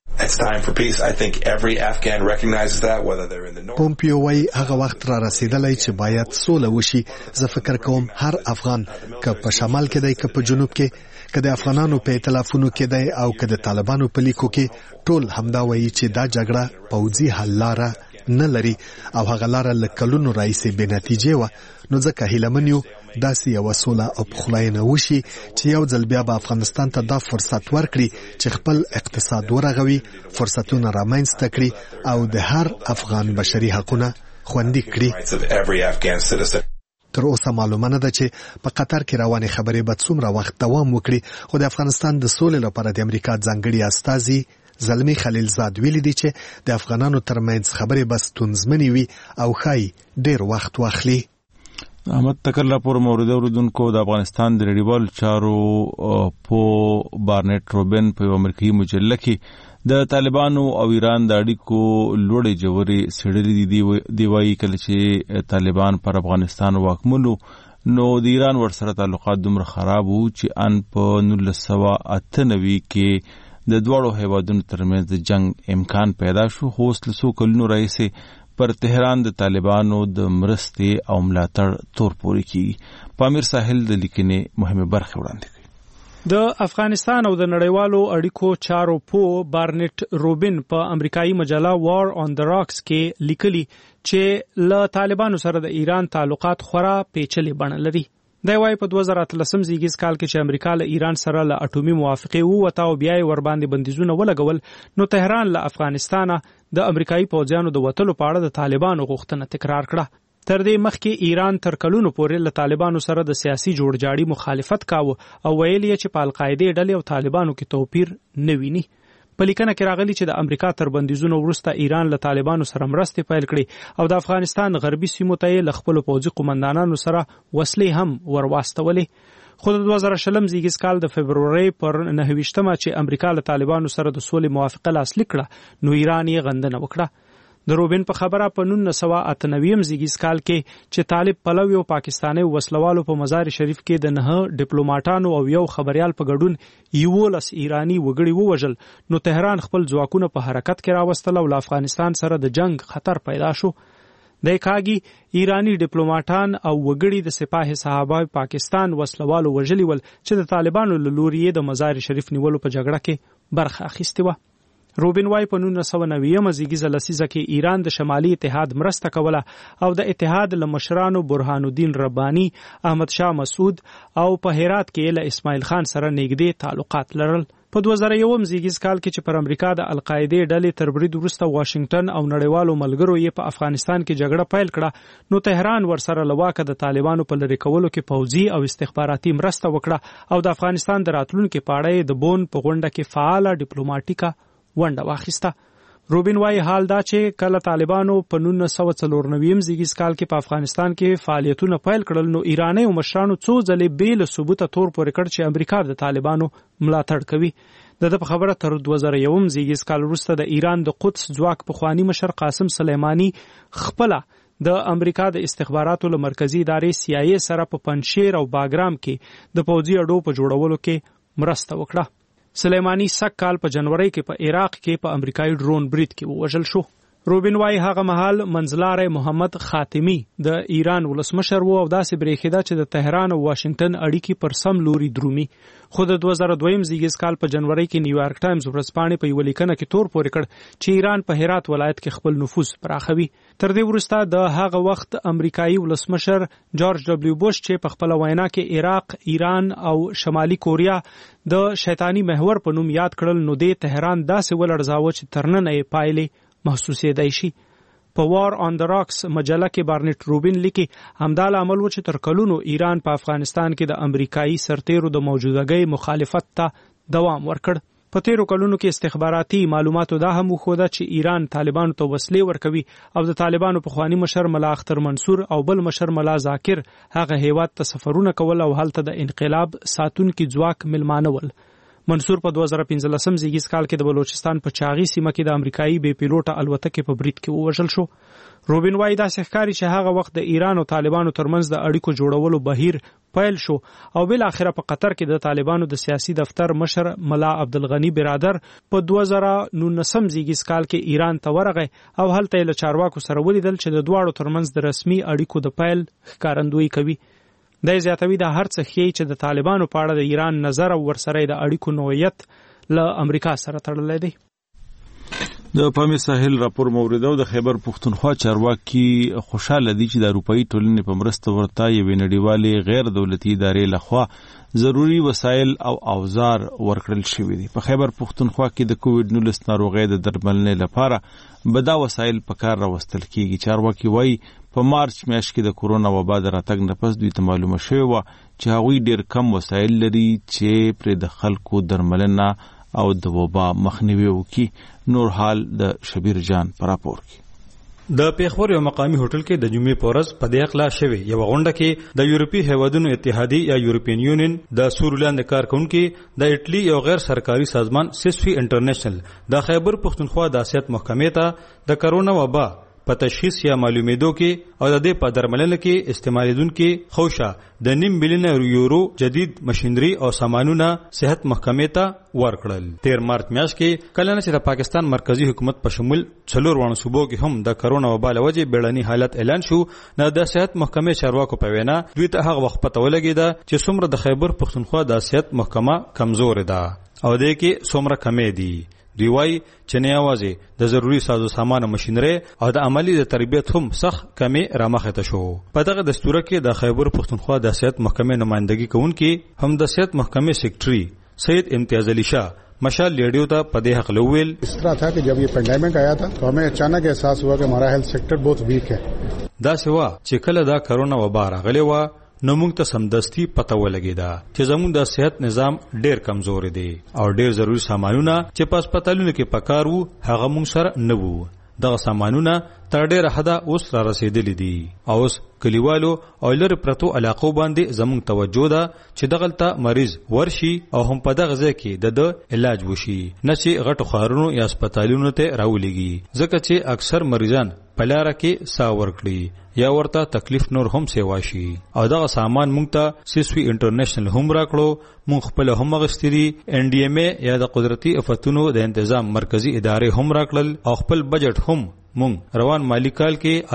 It's time for peace. I think every Afghan recognizes that, whether they're in the north.
پومپیو وایي هغه وخت را رسیدلی چې باید سوله وشي. زه فکر کوم هر افغان که په شمال کې دی که په جنوب کې، که د افغانانو په ائتلافونو کې دی او که د طالبانو په لیکو کې، ټول همدا وایي چې دا جګړه پوځي حل لاره نه لري او هغه لاره له کلونو راهیسې بې نتیجې وه. نو ځکه هیلهمن یو داسې یوه سوله او پخلاینه وشي چې یو ځل بیا به افغانستان ته دا فرصت ورکړي چې خپل اقتصاد ورغوي، فرصتونه رامنځته کړي او د هر افغان بشري حقونه خوندي کړي. تر اوسه معلومه نه ده چې په قطر کې روانې خبرې به څومره وخت دوام وکړي، خو د افغانستان د سولې لپاره د امریکا ځانګړي استازي زلمی خلیلزاد ویلي دي چې د افغانانو ترمنځ خبرې به ستونزمنې وي او ښایي ډېر وخت واخلي.
احمد تکر راپور مورد اوریدونکو، د افغانستان د نړیوالو چارو په بارنټ روبن په امریکایي مجله کې د طالبانو او ایران د اړیکو لوړې جوړې سړلې دی وایي کله چې طالبان پر افغانستان واکمنو نو د ایران ورسره تعلقات دومره خراب وو چې ان په 1998 کې د دواړو هیوادونو ترمنځ د جنگ امکان پیدا شو. خو اوس له څو کلونو راهیسې پر تهران د طالبانو د مرستې او ملاتړ تور پورې کیږي. پامیر ساحل د لیکنې مهمه برخه وړاندې کوي.
د افغانستان او د نړیوالو اړیکو چارو په بارنټ روبن په امریکایي مجله وار آن د راکس کې لیکلي چې له طالبانو سره د ایران تعلقات خورا پیچلې بڼه لري. دا وايي په 2013 زیږیز کال کې چې امریکا له ایران سره له اټومي موافقه ووته او بیا یې ور باندې بندیزونه ولګول، نو تهران له افغانستان د امریکایي پوځیانو د وټلو په اړه د طالبانو غوښتنه تکرار کړه. تر دې مخکې ایران تر کلونو پورې له طالبانو سره د سیاسي جوړجاړي مخالفت کاوه او ویل یې چې په القاعده ډلې او طالبانو کې توپیر نه ویني. په لیکنه کې راغلي چې د امریکا تر بندیزونو وروسته ایران له طالبانو سره مرستې پیل کړې او د افغانستان غربي سیمو ته له خپل پوځي قومندانانو سره وسلې هم ورواستولې. خو د 2020 زیږیز کال د فبرورۍ پر 29مه چې امریکا له طالبانو سره د سولې موافقه لاسلیک کړه، نو ایران یې غندنه وکړه. د روبن په خبره په 1998 زیږیز کال کې چې طالب پلوی او پاکستاني وسلوالو په مزار شریف کې د 9 ډیپلوماټانو او یو خبريال په ګډون 11 ایرانی وګړي ووژل، نو تهران خپل ځواکونه په حرکت کې راوستل او افغانستان سره د جنگ خطر پیدا شو. د کاګي ایرانی ډیپلوماټان او وګړي د سپاه صحابه پاکستان وسلوالو وژلي ول چې د طالبانو له لوري د مزار شریف نیولو په جګړه کې برخه اخیستې و. روبن وای په 1990 زیږیزه لسیزه کې ایران د شمالي اتحاد مرسته کوله او د اتحاد له مشرانو برهان الدین ربانی، احمد شاه مسعود او په هرات کې له اسماعیل خان سره نږدې تعلقات لرل. په 2001 زیږیز کال کې چې پر امریکا د القاعده ډلې تر برید وروسته واشنگټن او نړیوالو ملګرو یې په افغانستان کې جګړه پیل کړه، نو تهران ورسره لواکه د طالبانو په لری کولو کې پوځي او استخباراتي مرسته وکړه او د افغانستان د راتلونکو په اړه د بون په غونډه کې فعاله ډیپلوماټیکه ونډه واخیسته. روبن وای حال دا چې کله طالبانو په 1994 زیږیز کال کې په افغانستان کې فعالیتونه پیل کړل، نو ایرانی او مشرانو څو ځلې بیل ثبوت تور پورې کړ چې امریکا د طالبانو ملاتړ کوي. د په خبره تر 2001 زیږیز کال وروسته د ایران د قدس ځواک پخوانی مشر قاسم سلیمانی خپل د امریکا د استخباراتو له مرکزی ادارې CIA سره په پنشیر او باګرام کې د پوځي اډو په جوړولو کې مرسته وکړه. سلیمانی سکهال په جنوري کې په عراق کې په امریکایي ډرون برید کې ووژل شو. روبن وای هغه مهال منځلاري محمد خاتمی د ایران ولسمشر وو او داسې بریښیدا چې د تهران او واشنگټن اړیکې پر سم لوري درومي. خو د 2002 زیږیز کال په جنوري کې نیویارک ټایمز ورځپاڼې په یو لیکنه کې تور پورې کړ چې ایران په هرات ولایت کې خپل نفوذ پراخوي. تر دې وروسته د هغه وخت امریکایي ولسمشر جورج دبليو بوش چې په خپل وینا کې عراق، ایران او شمالي کوریا د شیطانی محور په نوم یاد کړل، نو د تهران داسې ولړزاوه چې ترنن یې پایلې محسوسېدای شي. په وار آن د راکس مجله کې بارنټ روبن لیکي همدا عمل و چې تر کلونو ایران په افغانستان کې د امریکایي سرتیرو د موجودګۍ مخالفت ته دوام ورکړ. په تیرو کلونو کې استخباراتي معلوماتو دا هم وښوده چې ایران طالبانو ته وسلې ورکوي او د طالبانو پخوانی مشر ملا اختر منصور او بل مشر ملا ذاکر هغه هیواد ته سفرونه کول او هلته د انقلاب ساتونکي ځواک ملمانه ول. منصور په 2015 زیږیز کال کې د بلوچستان په چاغي سیمه کې د امریکایي بې پیلوټه الوتکې په برید کې ووژل شو. روبین وایي داسې ښکاري چې هغه وخت د ایران او طالبانو ترمنځ د اړیکو جوړولو بهیر پیل شو او بل اخره په قطر کې د طالبانو د سیاسي دفتر مشر ملا عبدالغنی برادر په 2019 زیږیز کال کې ایران ته ورغی او هلته له چارواکو سره ولیدل چې د دواړو ترمنځ د رسمي اړیکو د پیل ښکارندویي کوي. د زیاتوي د هر څه ښیي چې د طالبانو په اړه د ایران نظر او ورسره د اړیکو نوعیت له امریکا سره تړلی دی.
د پامیر ساحل راپور موریده او د خیبر پختونخوا چارواکي خوشاله دي چې د اروپאי ټولنې په مرسته ورته یوې نړیوالې غیر دولتي ادارې لخوا ضروري وسایل او اوزار ورکړل شوي دي. په خیبر پختونخوا کې د کووډ-19 ناروغۍ د درملنې لپاره به دا وسایل په کار راوستل کیږي. چارواکي وایي په مارچ میاشت کې د کورونا وبا د راتګ نه پس دوی ته معلومه شوې وه چې هغوی ډېر کم وسایل لري چې پرې د خلکو درملنه او د وبا مخنیوي وکړي. نور حال د شبیر جان پر راپور کې.
د پیښور یو مقامی هوټل کې د جمعې په ورځ په دې اخلا شوی یو غونډه کې د یورپی هیوادونو اتحادیه یا یورپین یونین د سورلاند کارکونکو د اټلی یو غیر سرکاري سازمان سیسفی انټرنیشنل د خیبر پختونخوا د اسیات محکمې ته د کرونا وبا په تشخیص یا معلومېدو کې او د دې په درملنه کې استعمالیدونکو خوشا د 9 ملیون یورو جدید ماشينري او سامانونه صحت محکمې ته ورکړل. 13 مارچ میاشت کې کله چې د پاکستان مرکزی حکومت په شمول 4 صوبو کې هم د کرونا وبا له وجې بیړني حالت اعلان شو، نو د صحت محکمې چارواکو په وینا دوی ته هغه وخت پته ولګیده چې څومره د خیبر پختونخوا د صحت محکمه کمزور ده او د کې څومره کمې دي. دوی وایي چې نه یوازې د ضروري سازو سامان او ماشينري او د عملی د تربیت هم سخت کمې رامخته شو. په دغه دستور کې د خیبر پختونخوا د صحت محکمې نمائندګي کوونکي هم د صحت محکمې سیکریټري سید امتیاز علی شاه مشال لیڈیو تا پدے حق لویل.
اس طرح تھا کہ جب یہ پینڈیمک آیا تھا تو ہمیں اچانک احساس ہوا کہ ہمارا ہیلتھ سیکٹر بہت ویک ہے.
دا سوا چې کله دا کرونا وبا راغلی و نو موږ ته سمدستي پته ولګیدا چې زموږ د صحت نظام ډیر کمزور دی او ډیر ضروري سامانونه چې په هسپتالونو کې پکار وو هغه موږ سره نه وو. دغه سامانونه تر ډیره حده اوس را رسیدلي دي او اوس کلیوالو او لر پرتو علاقو باندې زموږ توجه ده چې دغلته مریض ورشي او هم په دغه ځای کې د علاج وشي، نه چې غټو ښارونو یا هسپتالونو ته راولېږي، ځکه چې اکثر مریضان په لاره کې ساه ورکړي یا ورته تکلیف نور هم سیوا شي. او دغه سامان مونږ ته سیسوی انټرنیشنل هم راکړو، مونږ خپل هم غستري NDMA یا د قدرتي آفتونو د تنظیم مرکزی ادارې هم راکړل او خپل بجټ هم مونږ روان مالی کال کې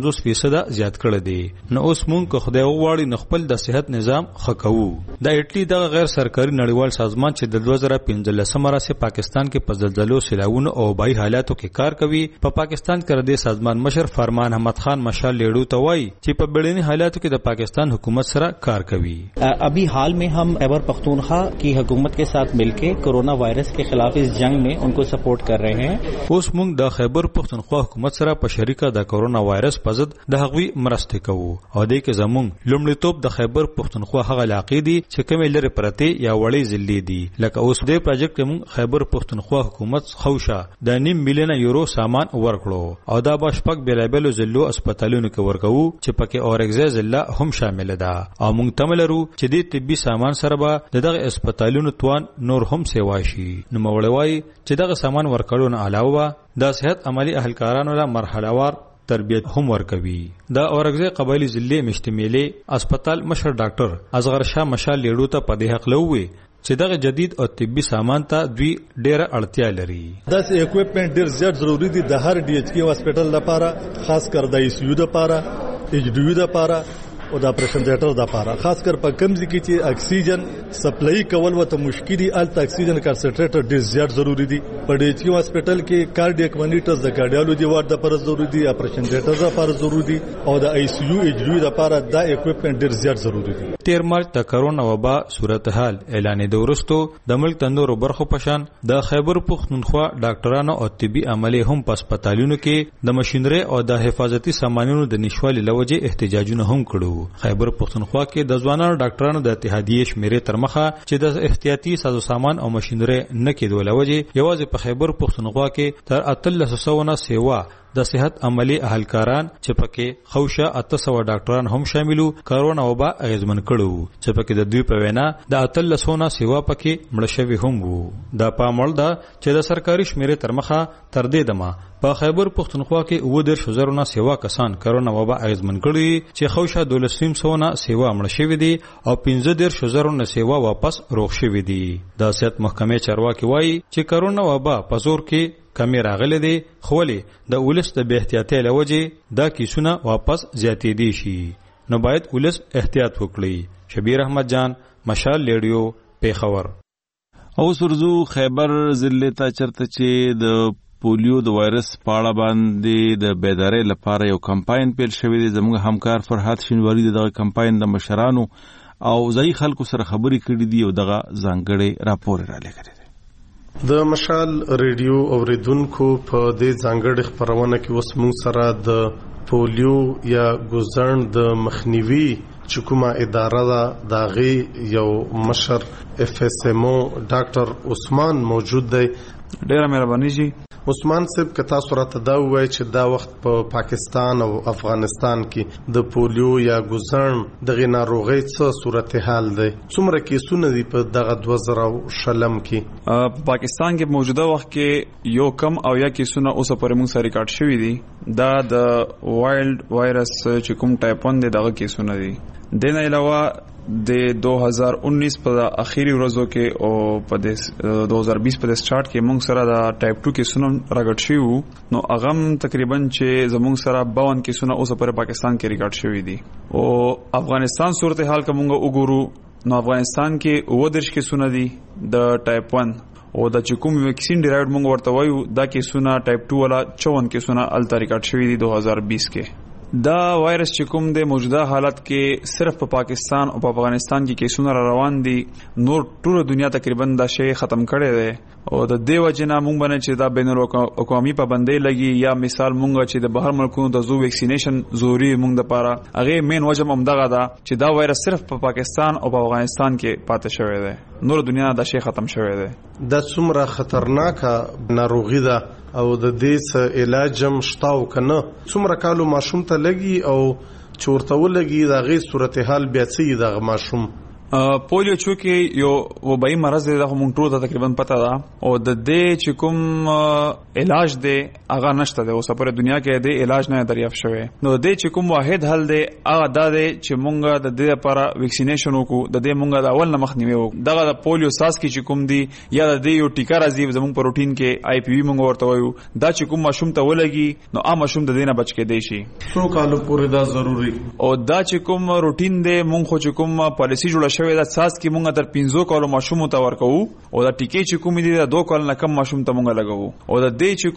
58% زیات کړی دی. نو اوس مونږ که خدای وغواړي نو خپل د صحت نظام خکوو. د اټلی دغه غیر سرکاري نړیوال سازمان چې د 2015 راځي پاکستان کې په زلزلو، سیلاوونو او وبایي حالاتو کې کار کوي، په پاکستان کې د سازمان مشر فرمان احمد خان مشال لیڈو ته وایي چې په بیړني حالاتو کې د پاکستان حکومت سره کار کوي.
ابھی حال میں ہم خیبر پختونخوا کی حکومت کے ساتھ مل کے کورونا وائرس کے خلاف اس جنگ میں ان کو سپورٹ کر رہے ہیں.
اوس مونږ د خیبر پختونخوا حکومت سره په شریکه د کورونا وایرس په ضد د هغوی مرسته کوو او د کې زمونږ لومړیتوب د خیبر پختونخوا هغه علاقې دي چې کومې لري پرته یا وړې ضلع دي. لکه اوس د پروجیکټ موږ خیبر پختونخوا حکومت خوشا د 9 ملیون یورو سامان ورکړو او دا به شپږ بیلابلو ضلعو هسپتالونو کې ورکوو چې پکې اورګزا ضلع هم شامل ده. او موږ تملرو چې د طبي سامان سره به دغه هسپتالونو توان نور هم سیوا شي. نو مولوي چې دغه سامان ورکړو نه علاوه د صحت عملی اهلکارانو له مرحلهوار تربیت هم ورکوي. د اورګزا قبایلی ضلع مشتملي هسپتال مشر ډاکټر اصغر شاه مشال لیډو ته په دې حق لوي چې دغه جدید او طبي سامان ته دوی ډیره اړتیا لري.
دا اکوپمنٹ ډیر زیات ضروری دي د هر DHK هسپتال لپاره، خاص کر د ICU لپاره، HDU لپاره او د اپریشن تھیټر لپاره، خاص کر په کمزې کې چې اکسیجن سپلای کول وته مشکلي الته اکسیجن کانسنټریټر ډیر زیات ضروری دي. په DHK هسپتال کې کارډیاک مانیټرز د کارډیالوجي وارډ لپاره ضروری دي، اپریشن تھیټر لپاره ضروری دي او د ICU HDU لپاره دا اکوپمنٹ ډیر زیات ضروری دي.
13 مارچ د کرونا وبا صورتحال اعلانېدو وروسته د ملک تندورو برخو پشان د خیبر پختونخوا ډاکټرانو او طبي عملي هم په هسپتالونو کې د ماشينري او د حفاظتي سامانونو د نشوالي لوجه احتجاجونه هم کړو. خیبر پختونخوا کې د ځوانانو ډاکټرانو د اتحادیې شمیرې تر مخه چې د احتیاطي سازو سامان او ماشينري نه کېدو لوجه یوازې په خیبر پختونخوا کې تر 1300 نه سیوا د صحت عملی اهلکاران چې پکې خوشه 800 ډاکټران هم شاملو کرونا وبا اغیزمن کړو چې پکې د دوی په وینا د اتل سونا سیوا پکې مړ شوی هم وو د پامول دا چې د سرکاري شمیره تر مخه تر دې دمه په خیبر پختونخوا کې 10,000 نه سیوا کسان کرونا وبا اغیزمن کړي چې خوشه 1200 سیوا مړ شوی دي او 15,000 نه سیوا واپس روغ شوی دي د صحت محکمې چارواکي وایي چې کرونا وبا په زور کې کمی راغله دي خولی د ولس د بے احتیاطۍ لوجه دا کیسونه واپس زیاتې دي شي نو باید ولس احتیاط وکړي شبیر احمد جان مشال ریډیو پیښور
او سرزو خیبر ضلع ته چرته چې د پولیو د وایرس په اړه باندې د بیدارۍ لپاره یو کمپاین پیل شوی دی زموږ همکار فرحات شینواری دغه کمپاین د مشرانو او ځای خلکو سره خبرې کړې دي او دغه ځانګړی راپور را لګړي دي
د مشال ریډیو اوریدونکو په دې ځانګړي خبرونه کې اوس موږ سره د پولیو یا ګوزن د مخنیوي چې کومه اداره ده داغي یو مشر اف اس ام او ډاکټر عثمان موجود دی
ډیره مهرباني جی
عثمان صاحب کتا سورته دا وای چې دا وخت په پاکستان او افغانستان کې د پولیو یا ګوزن دغه ناروغي څه صورتحال دی څومره کیسونه دي په دغه 2000 کې
پاکستان کې موجوده وخت کې یو کم او یا کیسونه اوس پر موږ سره ریکارډ شوی دي دا د وایلډ وایرس چې کوم ټایپ 1 دی دغه کیسونه دي د نه علاوه د 2019 په اخیری ورځو کې او په 2020 په سٹارټ کې موږ سره د ټایپ 2 کې سونم راګټ شو نو اغم تقریبا چې زموږ سره 52 کې سونه اوس پر پاکستان کې ریکارډ شوی دي او افغانستان صورتحال کومه وګورو نو افغانستان کې 29 کې سونه دي د ټایپ 1 او د چکم ویکسین ډیرایوډ موږ ورته وایو دا کې سونه ټایپ 2 والا 54 کې سونه الته ریکارډ شوی دي 2020 کې دا وایرس چې کوم د موجوده حالت کې صرف په پاکستان او په افغانستان کې کیسونه روان دي نور ټول دنیا تقریبا دا شی ختم کړي دي او د دیو جنا مونږ باندې چې دا بین الاقوامي پابندۍ لګي یا مثال مونږ چې د بهر ملکونو د زو ویکسینیشن زوري مونږ د پاره هغه مین وجه هم دغه دا چې دا وایرس صرف په پاکستان او په افغانستان کې پاتې شوی دی نور دنیا دا شی ختم شوی دی
دا څومره خطرناکه ناروغي ده او د دې څه علاج هم شتاو کنه څومره کالو ماشوم ته لګي او چورته ولګي دا غي صورتحال بیا څه د ماشوم
پولیو چونکی یو وبای مرض دی د موږ ټول ته تقریبا پته ده او د دې چې کوم علاج دی هغه نشته دی اوس په دنیا کې د علاج نه دریافت شوی نو د دې چې کوم واحد حل دی هغه دا دی چې موږ د دې لپاره ویکسینیشن وکړو د دې موږ د اول نه مخنیوي وکړو دغه د پولیو ساس کې چې کوم دی یا د دې یو ټیکا راځي زموږ په روټین کې آی پی وی موږ ورته وایو دا چې کوم ماشوم ته ولګي نو عام ماشوم د دې نه بچ کې دی شي
څو کال پورې دا ضروری
او دا چې کوم روټین دی موږ خو چې کوم پالیسی جوړه شوې ده ساس کې مونږ تر 15 کالو ماشوم ته ورکو او دا ټیکې چې کوم دي دا 2 کال نه کم ماشوم ته مونږ لګو او دا دې چې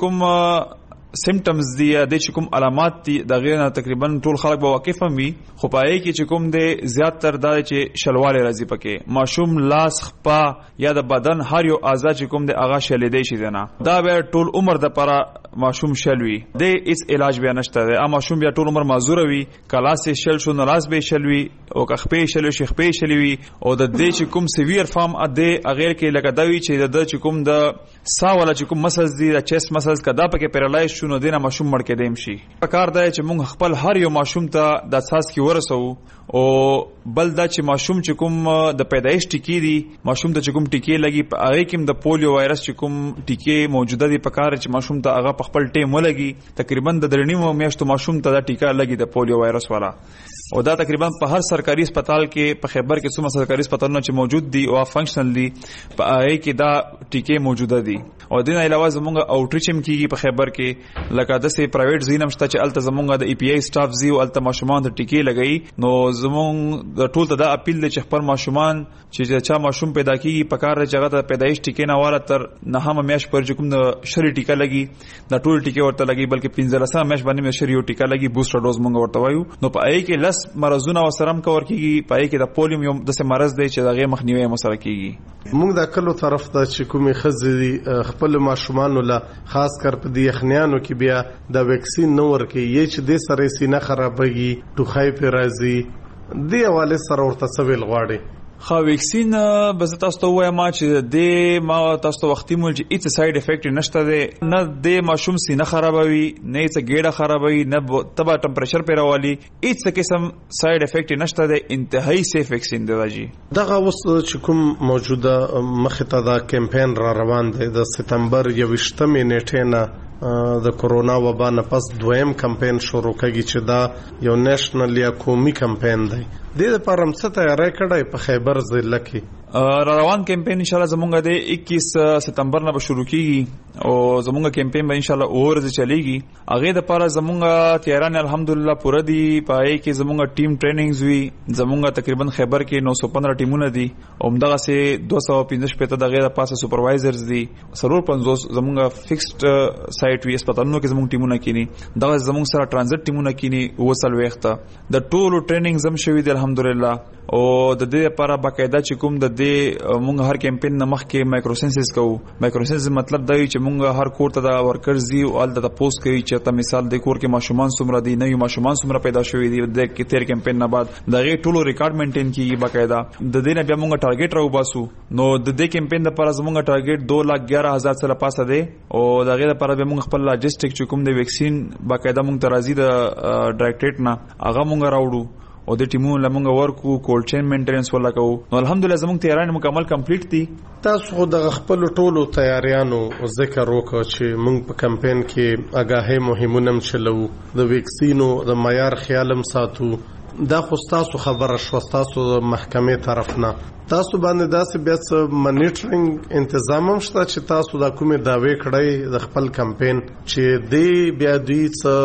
کوم سیمټمز دي د چې کوم علامات دي د غیر نه تقریبا ټول خلک به واقف هم وي خو پای کې چې کوم دي زیات تر دا چې شلواله راځي پکې ماشوم لاس خپا یا د بدن هر یو اعضاء چې کوم دي اغا شلې دی شي نه دا به ټول عمر د پره ماشوم شلوي د اس علاج بیا نشته دی ا ماشوم بیا ټول عمر معذور وي کلاس شل شو نلاس به شلوي او کخپې شلو شخپې شلوي او د دې چې کوم سیویر فارم ا دې غیر کې لکه دا وی چې د چې کوم د سا ولا چې کوم مسلز دي د چیست مسلز کدا پکې پیرالایز شونه دینه ماشوم مړ کې دیم شي پکار دی چې موږ خپل هر یو ماشوم ته د اساس کې ورسو او بل دا چې ماشوم چې کوم د پیدایش ټکی دي ماشوم ته چې کوم ټکی لګي په هغه کې د پولیو وایرس چې کوم ټکی موجوده دي پکار چې ماشوم ته هغه په خپل ټیم ولګي تقریبا د درنیمو میاشتو ماشوم ته دا ټیکا لګي د پولیو وایرس والا او دا تقریبا په هر سرکاري هسپتال کې په خیبر کې څومره سرکاري هسپتالونه چې موجود دي او فنکشنل دي په هغه کې دا ټیکې موجوده دي او د نه علاوه زموږ اوټریچ هم کیږي په خیبر کې لکه د سه پرایویټ زینم شته چې الته زموږ د ای پی آی سټاف زی او الته ماشومان ته ټیکې لګي نو زموږ د ټول ته دا اپیل دی چې خپل ماشومان چې چا ماشوم پیدا کیږي په کار چې هغه د پیدایش ټیکې نه واله تر نه هم میاش پر کوم د شری ټیکا لګي دا ټول ټیکې ورته لګي بلکې 15 میاش باندې شری یو ټیکا لګي بوستر ډوز مونږ ورته وایو نو په هغه کې لس مرزونه وسرم کور کیږي په هغه کې د پولیو یو د مرز دی چې دغه مخنیوي مسله کیږي
موږ د کلو طرف ته چې کومې خزې خپل ماشومان له خاص کر په دې خنیانو کې بیا د ویکسین نو ورکې یی چې د سره سینه خرابېږي ټوخای په راځي دی حواله سره ورته سویل غواړي
خو ویکسین به تاسو ته وایم چې د ما تاسو ته وختي مول چې هیڅ ساید افیکټ نشته ده، نه د ماشوم سینه خرابوي، نه هیڅ ګیډه خرابوي، نه تبا ټمپریچر پیراوالي، هیڅ قسم ساید افیکټ نشته ده. انتهایی سیف ویکسین دی راځي.
دغه اوس چې کوم موجوده مخه ته دا کمپاین را روان دی د سپتمبر 28 نیټه نه د کورونا وبا نه پس دویم کمپاین شروع کیږي چې دا یو نېشنل یا قومي کمپاین دی. د لپاره هم څه تیاری کړی په خیبر ضلع کې؟
روان کمپاین ان شاء الله زمونږ د 21 سپتمبر نه شروع کیږي او زمونږ کمپاین به ان شاء الله اورز چلیږي. هغه د لپاره زمونږ تیاران الحمدلله پوره دي. پای کې زمونږ ټیم ټریننګز وی، زمونږ تقریبا خیبر کې 915 ټیمونه دي او همدغه سه 215 دغه د پاسه سپروایزرز دي. 50 زمونږ فکسډ سایت وی هسپتالونو کې زمونږ ټیمونه کینی، دغه زمونږ سره ترانزیت ټیمونه کینی وصل وخته د ټولو ټریننګ زم شوی دی الحمدلله. او د دې لپاره باقاعده چې کوم د دې مونږ هر کمپاین نه مخکې مایکروسنسس کوو. مایکروسنسس مطلب دا وي چې مونږ هر کور ته د ورکرز دی او ال د پوسټ کوي چې ته مثال د کور کې ماشومان څومره دي، نوې ماشومان څومره پیدا شوي دي. د تیر کمپاین نه بعد دغه ټولو ریکارډ مینټین کیږي باقاعده. د دې نه بیا مونږ ټارګټ راو باسو. نو د دې کمپاین لپاره زمونږ ټارګټ 2,11,000 سره پاسه دی او دغه لپاره به مونږ خپل لاجستیک چې کوم د ویکسین باقاعده مونږ ترازی د ډایریکټریټ نه هغه مونږ راوړو او د ټیمونو لمونږ ورکو کولډ چین مینټیننس ولا کوو. نو الحمدلله زموږ تیاران مکمل کمپلیټ دي.
تاسو د خپل ټولو تیاریانو ذکر وکړ چې موږ په کمپاین کې آگاهی مهمونم چلو، د ویکسینو د معیار خیالم ساتو. دا خو تاسو خبره شو تاسو محکمې طرف نه، تاسو باندې داسې بیا څه منیټرینګ تنظیم هم شته چې تاسو دا کومه داوی کړی د خپل کمپاین چې دی بیا دوی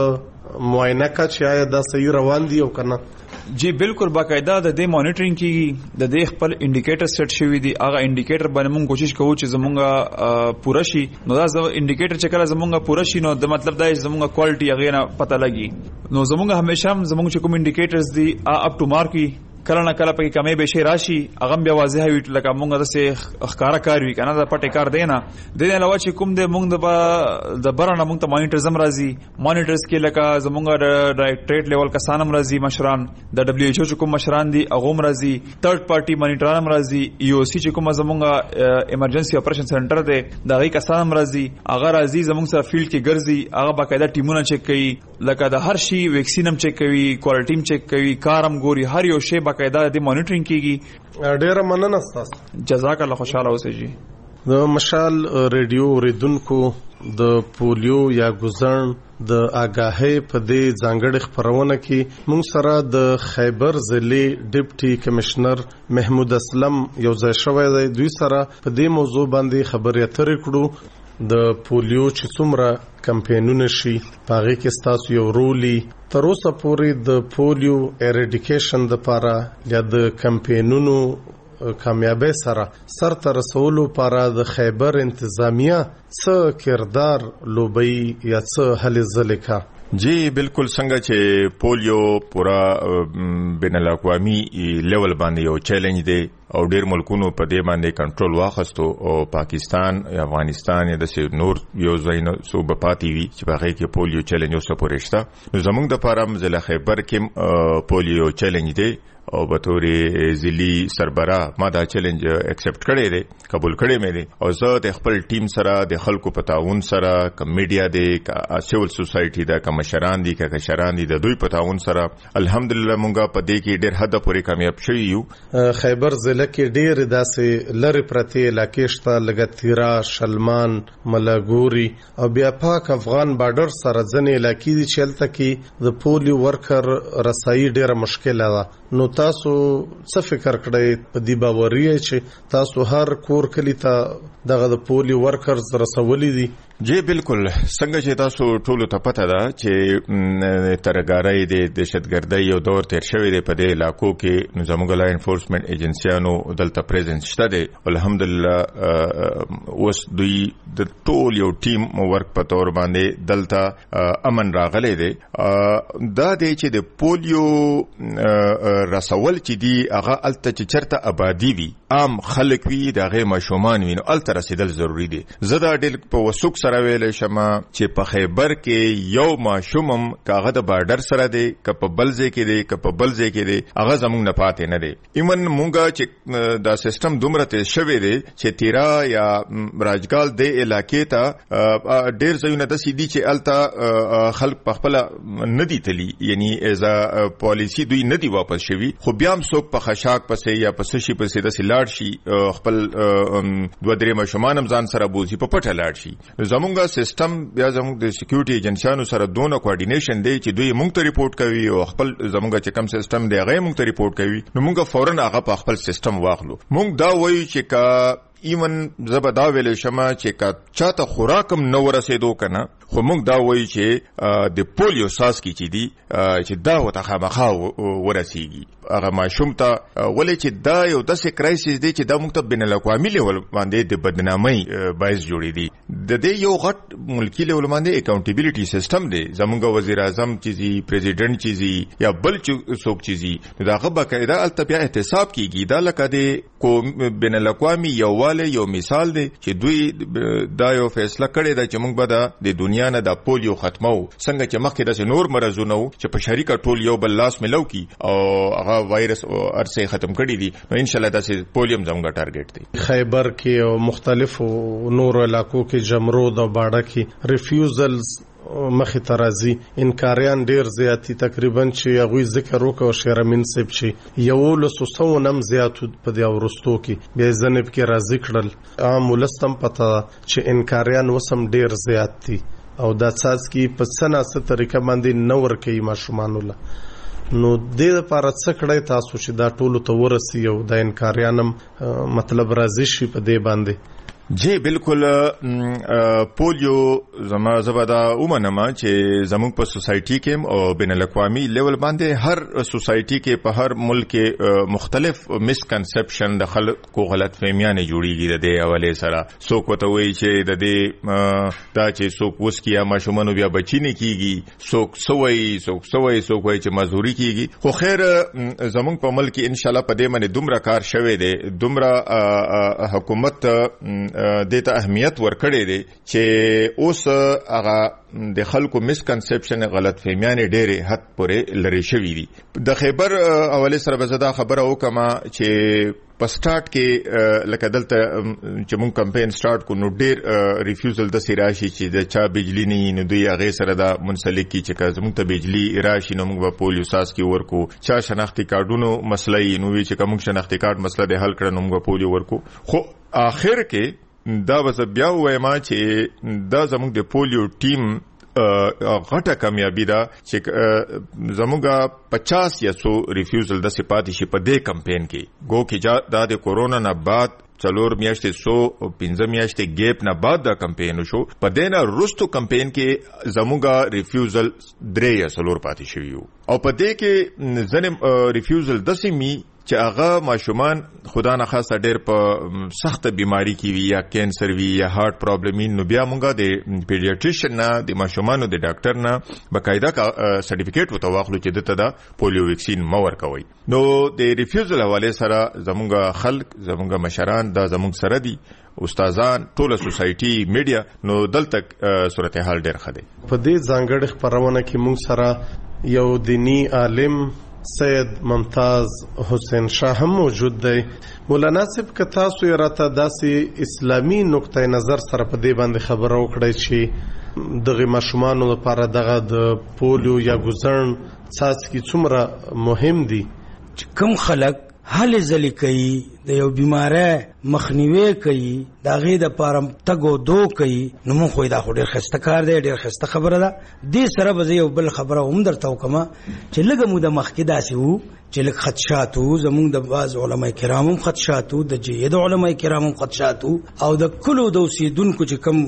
څه معاینه کا چې آیا دا صحیح روان دي او کنه؟
جی بالکل باقاعده د دې مانیټرینګ کیږي. د دې خپل انډیکیټر سیټ شوی دی، هغه انډیکیټر باندې موږ کوشش کوو چې زمونږه پوره شي. نو دا انډیکیټر چې کله زمونږه پوره شي نو د مطلب دا چې زمونږه کوالټي هغه نه پته لګي. نو زمونږه همیشه زمونږ چې کوم انډیکیټرز دی اپ ټو مارک وي، کله نه کله پکې کمې به شي راشي هغه بیا واضح وي لکه مونږ د ښکارا کار وی کنه د پټه کار دی نه. د دې علاوه چې کوم د مونږ د برانه مونږ ته مانیټر زم راځي، مانیټرز کې لکه زمونږ د ډایریکټریټ لیول کسانم راځي، مشران د دبليو ایچ او چې کوم مشران دي هغه هم راځي، تھرد پارټي مانیټرانم راځي، ای او سی چې کوم زمونږ ایمرجنسي اپریشن سنټر دی دغه کسانم راځي، هغه راځي زمونږ سره فیلډ کې ګرځي، هغه باقاعده ټیمونه چک کوي، لکه د هر شي ویکسینم چک کوي، کوالټیم چک کوي، کارم ګوري، هر یو شی باقاعده د مانیټرینګ کیږي.
ډیره مننه تاسو.
جزاک الله، خوشاله اوسئ. جی
د مشال ریډیو اوریدونکو د پولیو یا ګوزن د آگاهی په دې ځانګړي خبرونه کې موږ سره د خیبر ضلع ډیپټي کمشنر محمود اسلم یو ځای شوی دی. دوی سره په دې موضوع باندې خبرې اترې کړو. د پولیو چې څومره کمپاینونه شي پاغه کې تاسو یو رولي تر اوسه پورې د پولیو ایریډیکیشن د لپاره یا د کمپاینونو کامیابی سره سر تر رسولو لپاره د خیبر انتظامیه څه کردار لوبي یا څه هلې ځلې کا؟
جی بالکل څنګه چې پولیو پورا بین الاقوامي لیول باندې یو چیلنج دی او ډیر ملکونو په دې باندې کنټرول واخستو او پاکستان یا افغانستان یا د نور یو ځای صوبه پاتې وي چې په هغه کې پولیو چیلنج اوسه پورې شته. نو زموږ د پاره ضلع خیبر کې پولیو چیلنج دی او به تور ضلعي سربراه ما دا چیلنج اکسپټ کړی دی، قبول کړی مې دی او زه د خپل ټیم سره د خلکو په تعاون سره کم میډیا دی کا سیول سوسایټي دا کم مشران دي کا کشران دي د دوی په تعاون سره الحمدلله مونږه په دې کې ډېر حد پورې کامیاب شوي یو.
خیبر ضلع کې ډېر داسې لری پرتی علاقې شته لکه تیرا، شلمان، ملاګوري او بیا پاک افغان بارډر سره ځنې علاقې دي چې هلته کې د پولیو ورکر رسایي ډېره مشکله ده. نو تاسو څه فکر کړئ په دې باوري چې تاسو هر کور کلی ته دغه د پولیو ورکرز رسولي دي؟
جی بالکل څنګه چې تاسو ټول ته پته ده چې ترګارۍ د دهشتګردۍ یو دور تیر شوی دی په دې علاقو کې، نو زموږ لا انفورسمنت ایجنسیانو دلته پریزنس شته دی. الحمدلله اوس دوی د ټول یو ټیم ورک په تور باندې دلته امن راغلی دی. دا دی چې د پولیو رسول چې دی هغه الته چې چرته آبادی وي، عام خلک وي، دغه ماشومان وي، نو الته رسیدل ضروری دی. زه دا ډېر په وسوک سره ویل شمه چې په خیبر کې یو ماشومم کاغه د بارډر سره دی کپ بلځه کې دی کپ بلځه کې دی هغه زمونږ نه پاتې نه دی. ایمن مونږه چې دا سیستم دومره تیز شوی دی چې تیرا یا راجګال د علاقې ته ډیر ځایونه د سیدی چې التا خلک په خپل ندی تلی یعنی از پالیسی دوی ندی واپس شوی خو بیا هم څوک په خشاک پسې یا په سشي پسې د سلاړ شي خپل دوه درې ماشومان هم ځان سره بوزي په پټه لاړ شي. زمونږ سیستم بیا زمونږ د سکیورټي ایجنسیانو سره دونه کوارډینیشن دی چې دوی مونږ ته ریپورت کوي او خپل زمونږ چې کوم سیستم دی هغه مونږ ته ریپورت کوي نو مونږ فورن هغه په خپل سیستم واخلو. مونږ دا وایو چې کا ایمن زبدا ویل شمه چې کا چاته خوراکم نو ورسېدو کنه خو مونږ دا وایو چې د پولیو ساس کی چې دی چې دا وته خامخا ورسیږي هغه ماشوم ته ولې چې دا یو داسې کرایسیس دی چې دا مونږ ته بین الاقوامي لیول باندې د بدنامۍ باعث جوړې دي. د دې یو غټ ملکی لیول باندې اکاونټیبিলিټي سیستم دی. زمونږ وزیر اعظم چې پریزیډنټ چې یا بل څوک چې دا غو باقاعده التبیا احتساب کیږي دا لکه د بین الاقوامي یو مثال دی چې دوی دا یو فیصله کړې ده چې موږ به د دنیا نه د پولیو ختمو څنګه چې مخکې د نور مرزونه چې په شریکه ټول یو بل لاس ملو کی او هغه وایرس ارسه ختم کړي دي نو ان شاء الله د پولیوم زموږ ټارګټ دی.
خیبر کې او مختلفو نور علاقو کې جمرود او باډه کې ریفیوزلز مخې ترازی انکاریان ډیر زیاتی تقریبا چې هغه ذکر وکړو شیرمن سیب چې یو لسو نم زیات په دی ورستو کې به زنب کې راضی کړل عام ولستم پته چې انکاریان وسم ډیر زیات دي او دا ساز کې په سناسه طریقه باندې نور کوي ماشومان له نو د لپاره څه کړی تاسو چې دا ټولو ته ورسی او د انکاریانم مطلب راضی شي په دی باندې.
جی بالکل پولیو زما زبدا ومنما چې زموږ په سوسایټي کې او بین الاقوامي لیول باندې هر سوسایټي کې په هر ملک کې مختلف مسکنسپشن د خلکو غلط فهمیانه جوړیږي د دې حواله سره. څوک وته وایي چې د دې دا چې څوک وسکیا ماشومان بیا بچی نه کیږي څوک وایي چې مزدوري کیږي خو خیر زموږ په ملک ان شاء الله په دې باندې دومره کار شوه دی دومره حکومت دیتا اهمیت ورکړی دی چې اوس هغه د خلکو مسکنسپشن غلط فهمیانه ډېرې حد پورې لري شوې دي. د خیبر حواله سره به زدا خبره وکما چې په سٹارټ کې لکه دلته چې مونږ کمپاین سٹارټ کو نو ډېر ریفیوزل د سیراشي چې د چا بجلی نه نو دوی هغه سره دا منسلک کی چې زموږ ته بجلی راشي نو موږ په پولیو ساس کې ورکو چا شناختی کارډونو مسلې نو وی چې کوم شناختی کارت مسله د حل کړه نو موږ پولیو ورکو. خو اخر کې دا وس بیا وایم چې دا زموږ د پولیو ټیم غټه کامیابی ده چې زموږه 50 یا 100 ریفیوزل د سپاتې شي په دې کمپاین کې گو کې دا د کورونا نه بعد 4 میاشتې 115 میاشتې ګیپ نه بعد دا کمپاین شو. په دینه رستو کمپاین کې زموږه ریفیوزل 3 یا 4 پاتې شوی او په دې کې ځنه ریفیوزل د سیمي چې هغه ماشومان خدا نه خاصه ډېر په سخت بیماری کې وي یا کینسر وي یا هارت پرابلم نو بیا مونږه د پیډیاټریشن نه د ماشومانو د ډاکټر نه باقاعده سرټیفیکیټ وتواخلو چې دته دا پولیو ویکسین مور کوي. نو د ریفیوزل حواله سره زمونږه خلک زمونږه مشران دا زمونږ سره دي استادان ټوله سوسایټي میډیا نو دلته صورتحال ډېر خده.
په دې ځانګړي خبرونه کې مونږ سره یو دینی عالم سید ممتاز حسین شاه هم موجود دی. مولانا صاحب که تاسو یې راته داسې اسلامي نقطه نظر سره په دې باندې خبره وکړئ چې دغه ماشومانو لپاره دغه د پولیو یا ګوزن څاڅکي څومره مهم دي
چې کوم خلک هلې ځلې کوي د یو بیماری مخنیوي کوي د هغې دپاره تګ او دو کوي نو مونږ خو دا خو ډېر ښایسته کار دی ډېر ښایسته خبره ده. دې سره به زه یو بل خبره هم درته وکړم چې لږه موده مخکې داسې وو چې لږ خدشات وو زمونږ د بعض علما کرام هم خدشات وو د جید علما کرام هم خدشات وو او د کلو د اوسېدونکو چې کوم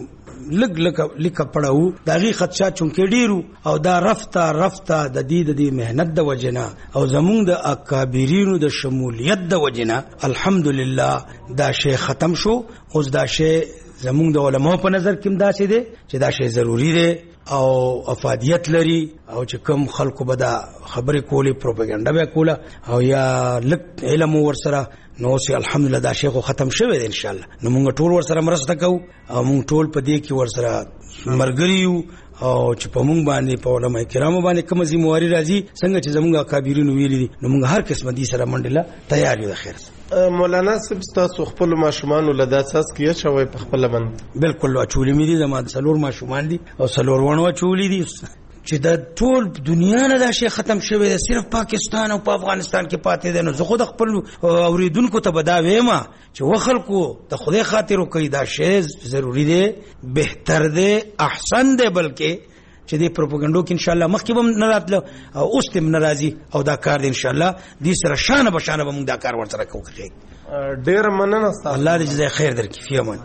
لږ لیکه پړاو دا غي خدشات چونکې ډیرو او دا رفته د دې مهنت د وجنه او زمونږ د اکابرینو د شمولیت د وجنه الحمدلله دا شی ختم شو. اوس دا شی زمونږ د علماء په نظر کې دا څه دي چې دا شی ضروری دی او افادیت لري او چې کوم خلکو به دا خبرې کولې پروپاګاندا به کوله او یا لک علم ورسره نو سي الحمدلله دا شی خو ختم شوی دی ان شاء الله. نو موږ ټول ورسره مرسته کوو او موږ ټول په دې کې ورسره مرګري یو او چې په موږ باندې په علماء کرامو باندې کوم ذمہواری راځي څنګه چې زموږ اکابرین ویلي دي نو موږ هر قسم دي سره منډله تیار یو. د خیر
مولانا صاحب تاسو خپل ماشومان ولدا اساس کیه شوی په خپل باندې
بالکل اچولې مې دي زموږ څلور ماشومان دي او څلور ونه اچولې دي چې د ټول دنیا نه دا شی ختم شوی دی صرف پاکستان او په افغانستان کې پاتې دی. نو زه خود خپل اوریدونکو ته بدا ویم چې وخلکو د خدای خاطر کوي دا شی ضروری دی بهتر دی احسن دی بلکې چې د پروپاګاندا کې ان شاء الله مخکې هم نه راتله او اوس هم ناراضي او دا کار دی ان شاء الله دې سره شانه بشانه به موږ دا کار ورسره کوو.
ډیر مننه ستاسو
الله دې جزای خیر درکړي. فی امان.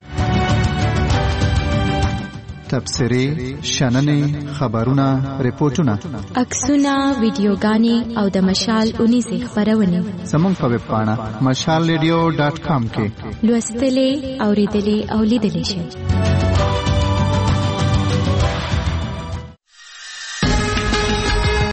تبصرې شننې خبرونه ریپورتونه
عکسونه ویډیوګانې او د مشال 19 خبرونه
زموږ په ویب پاڼه mashalradio.com کې
لوستلې اوریدلې او لیدلې شئ.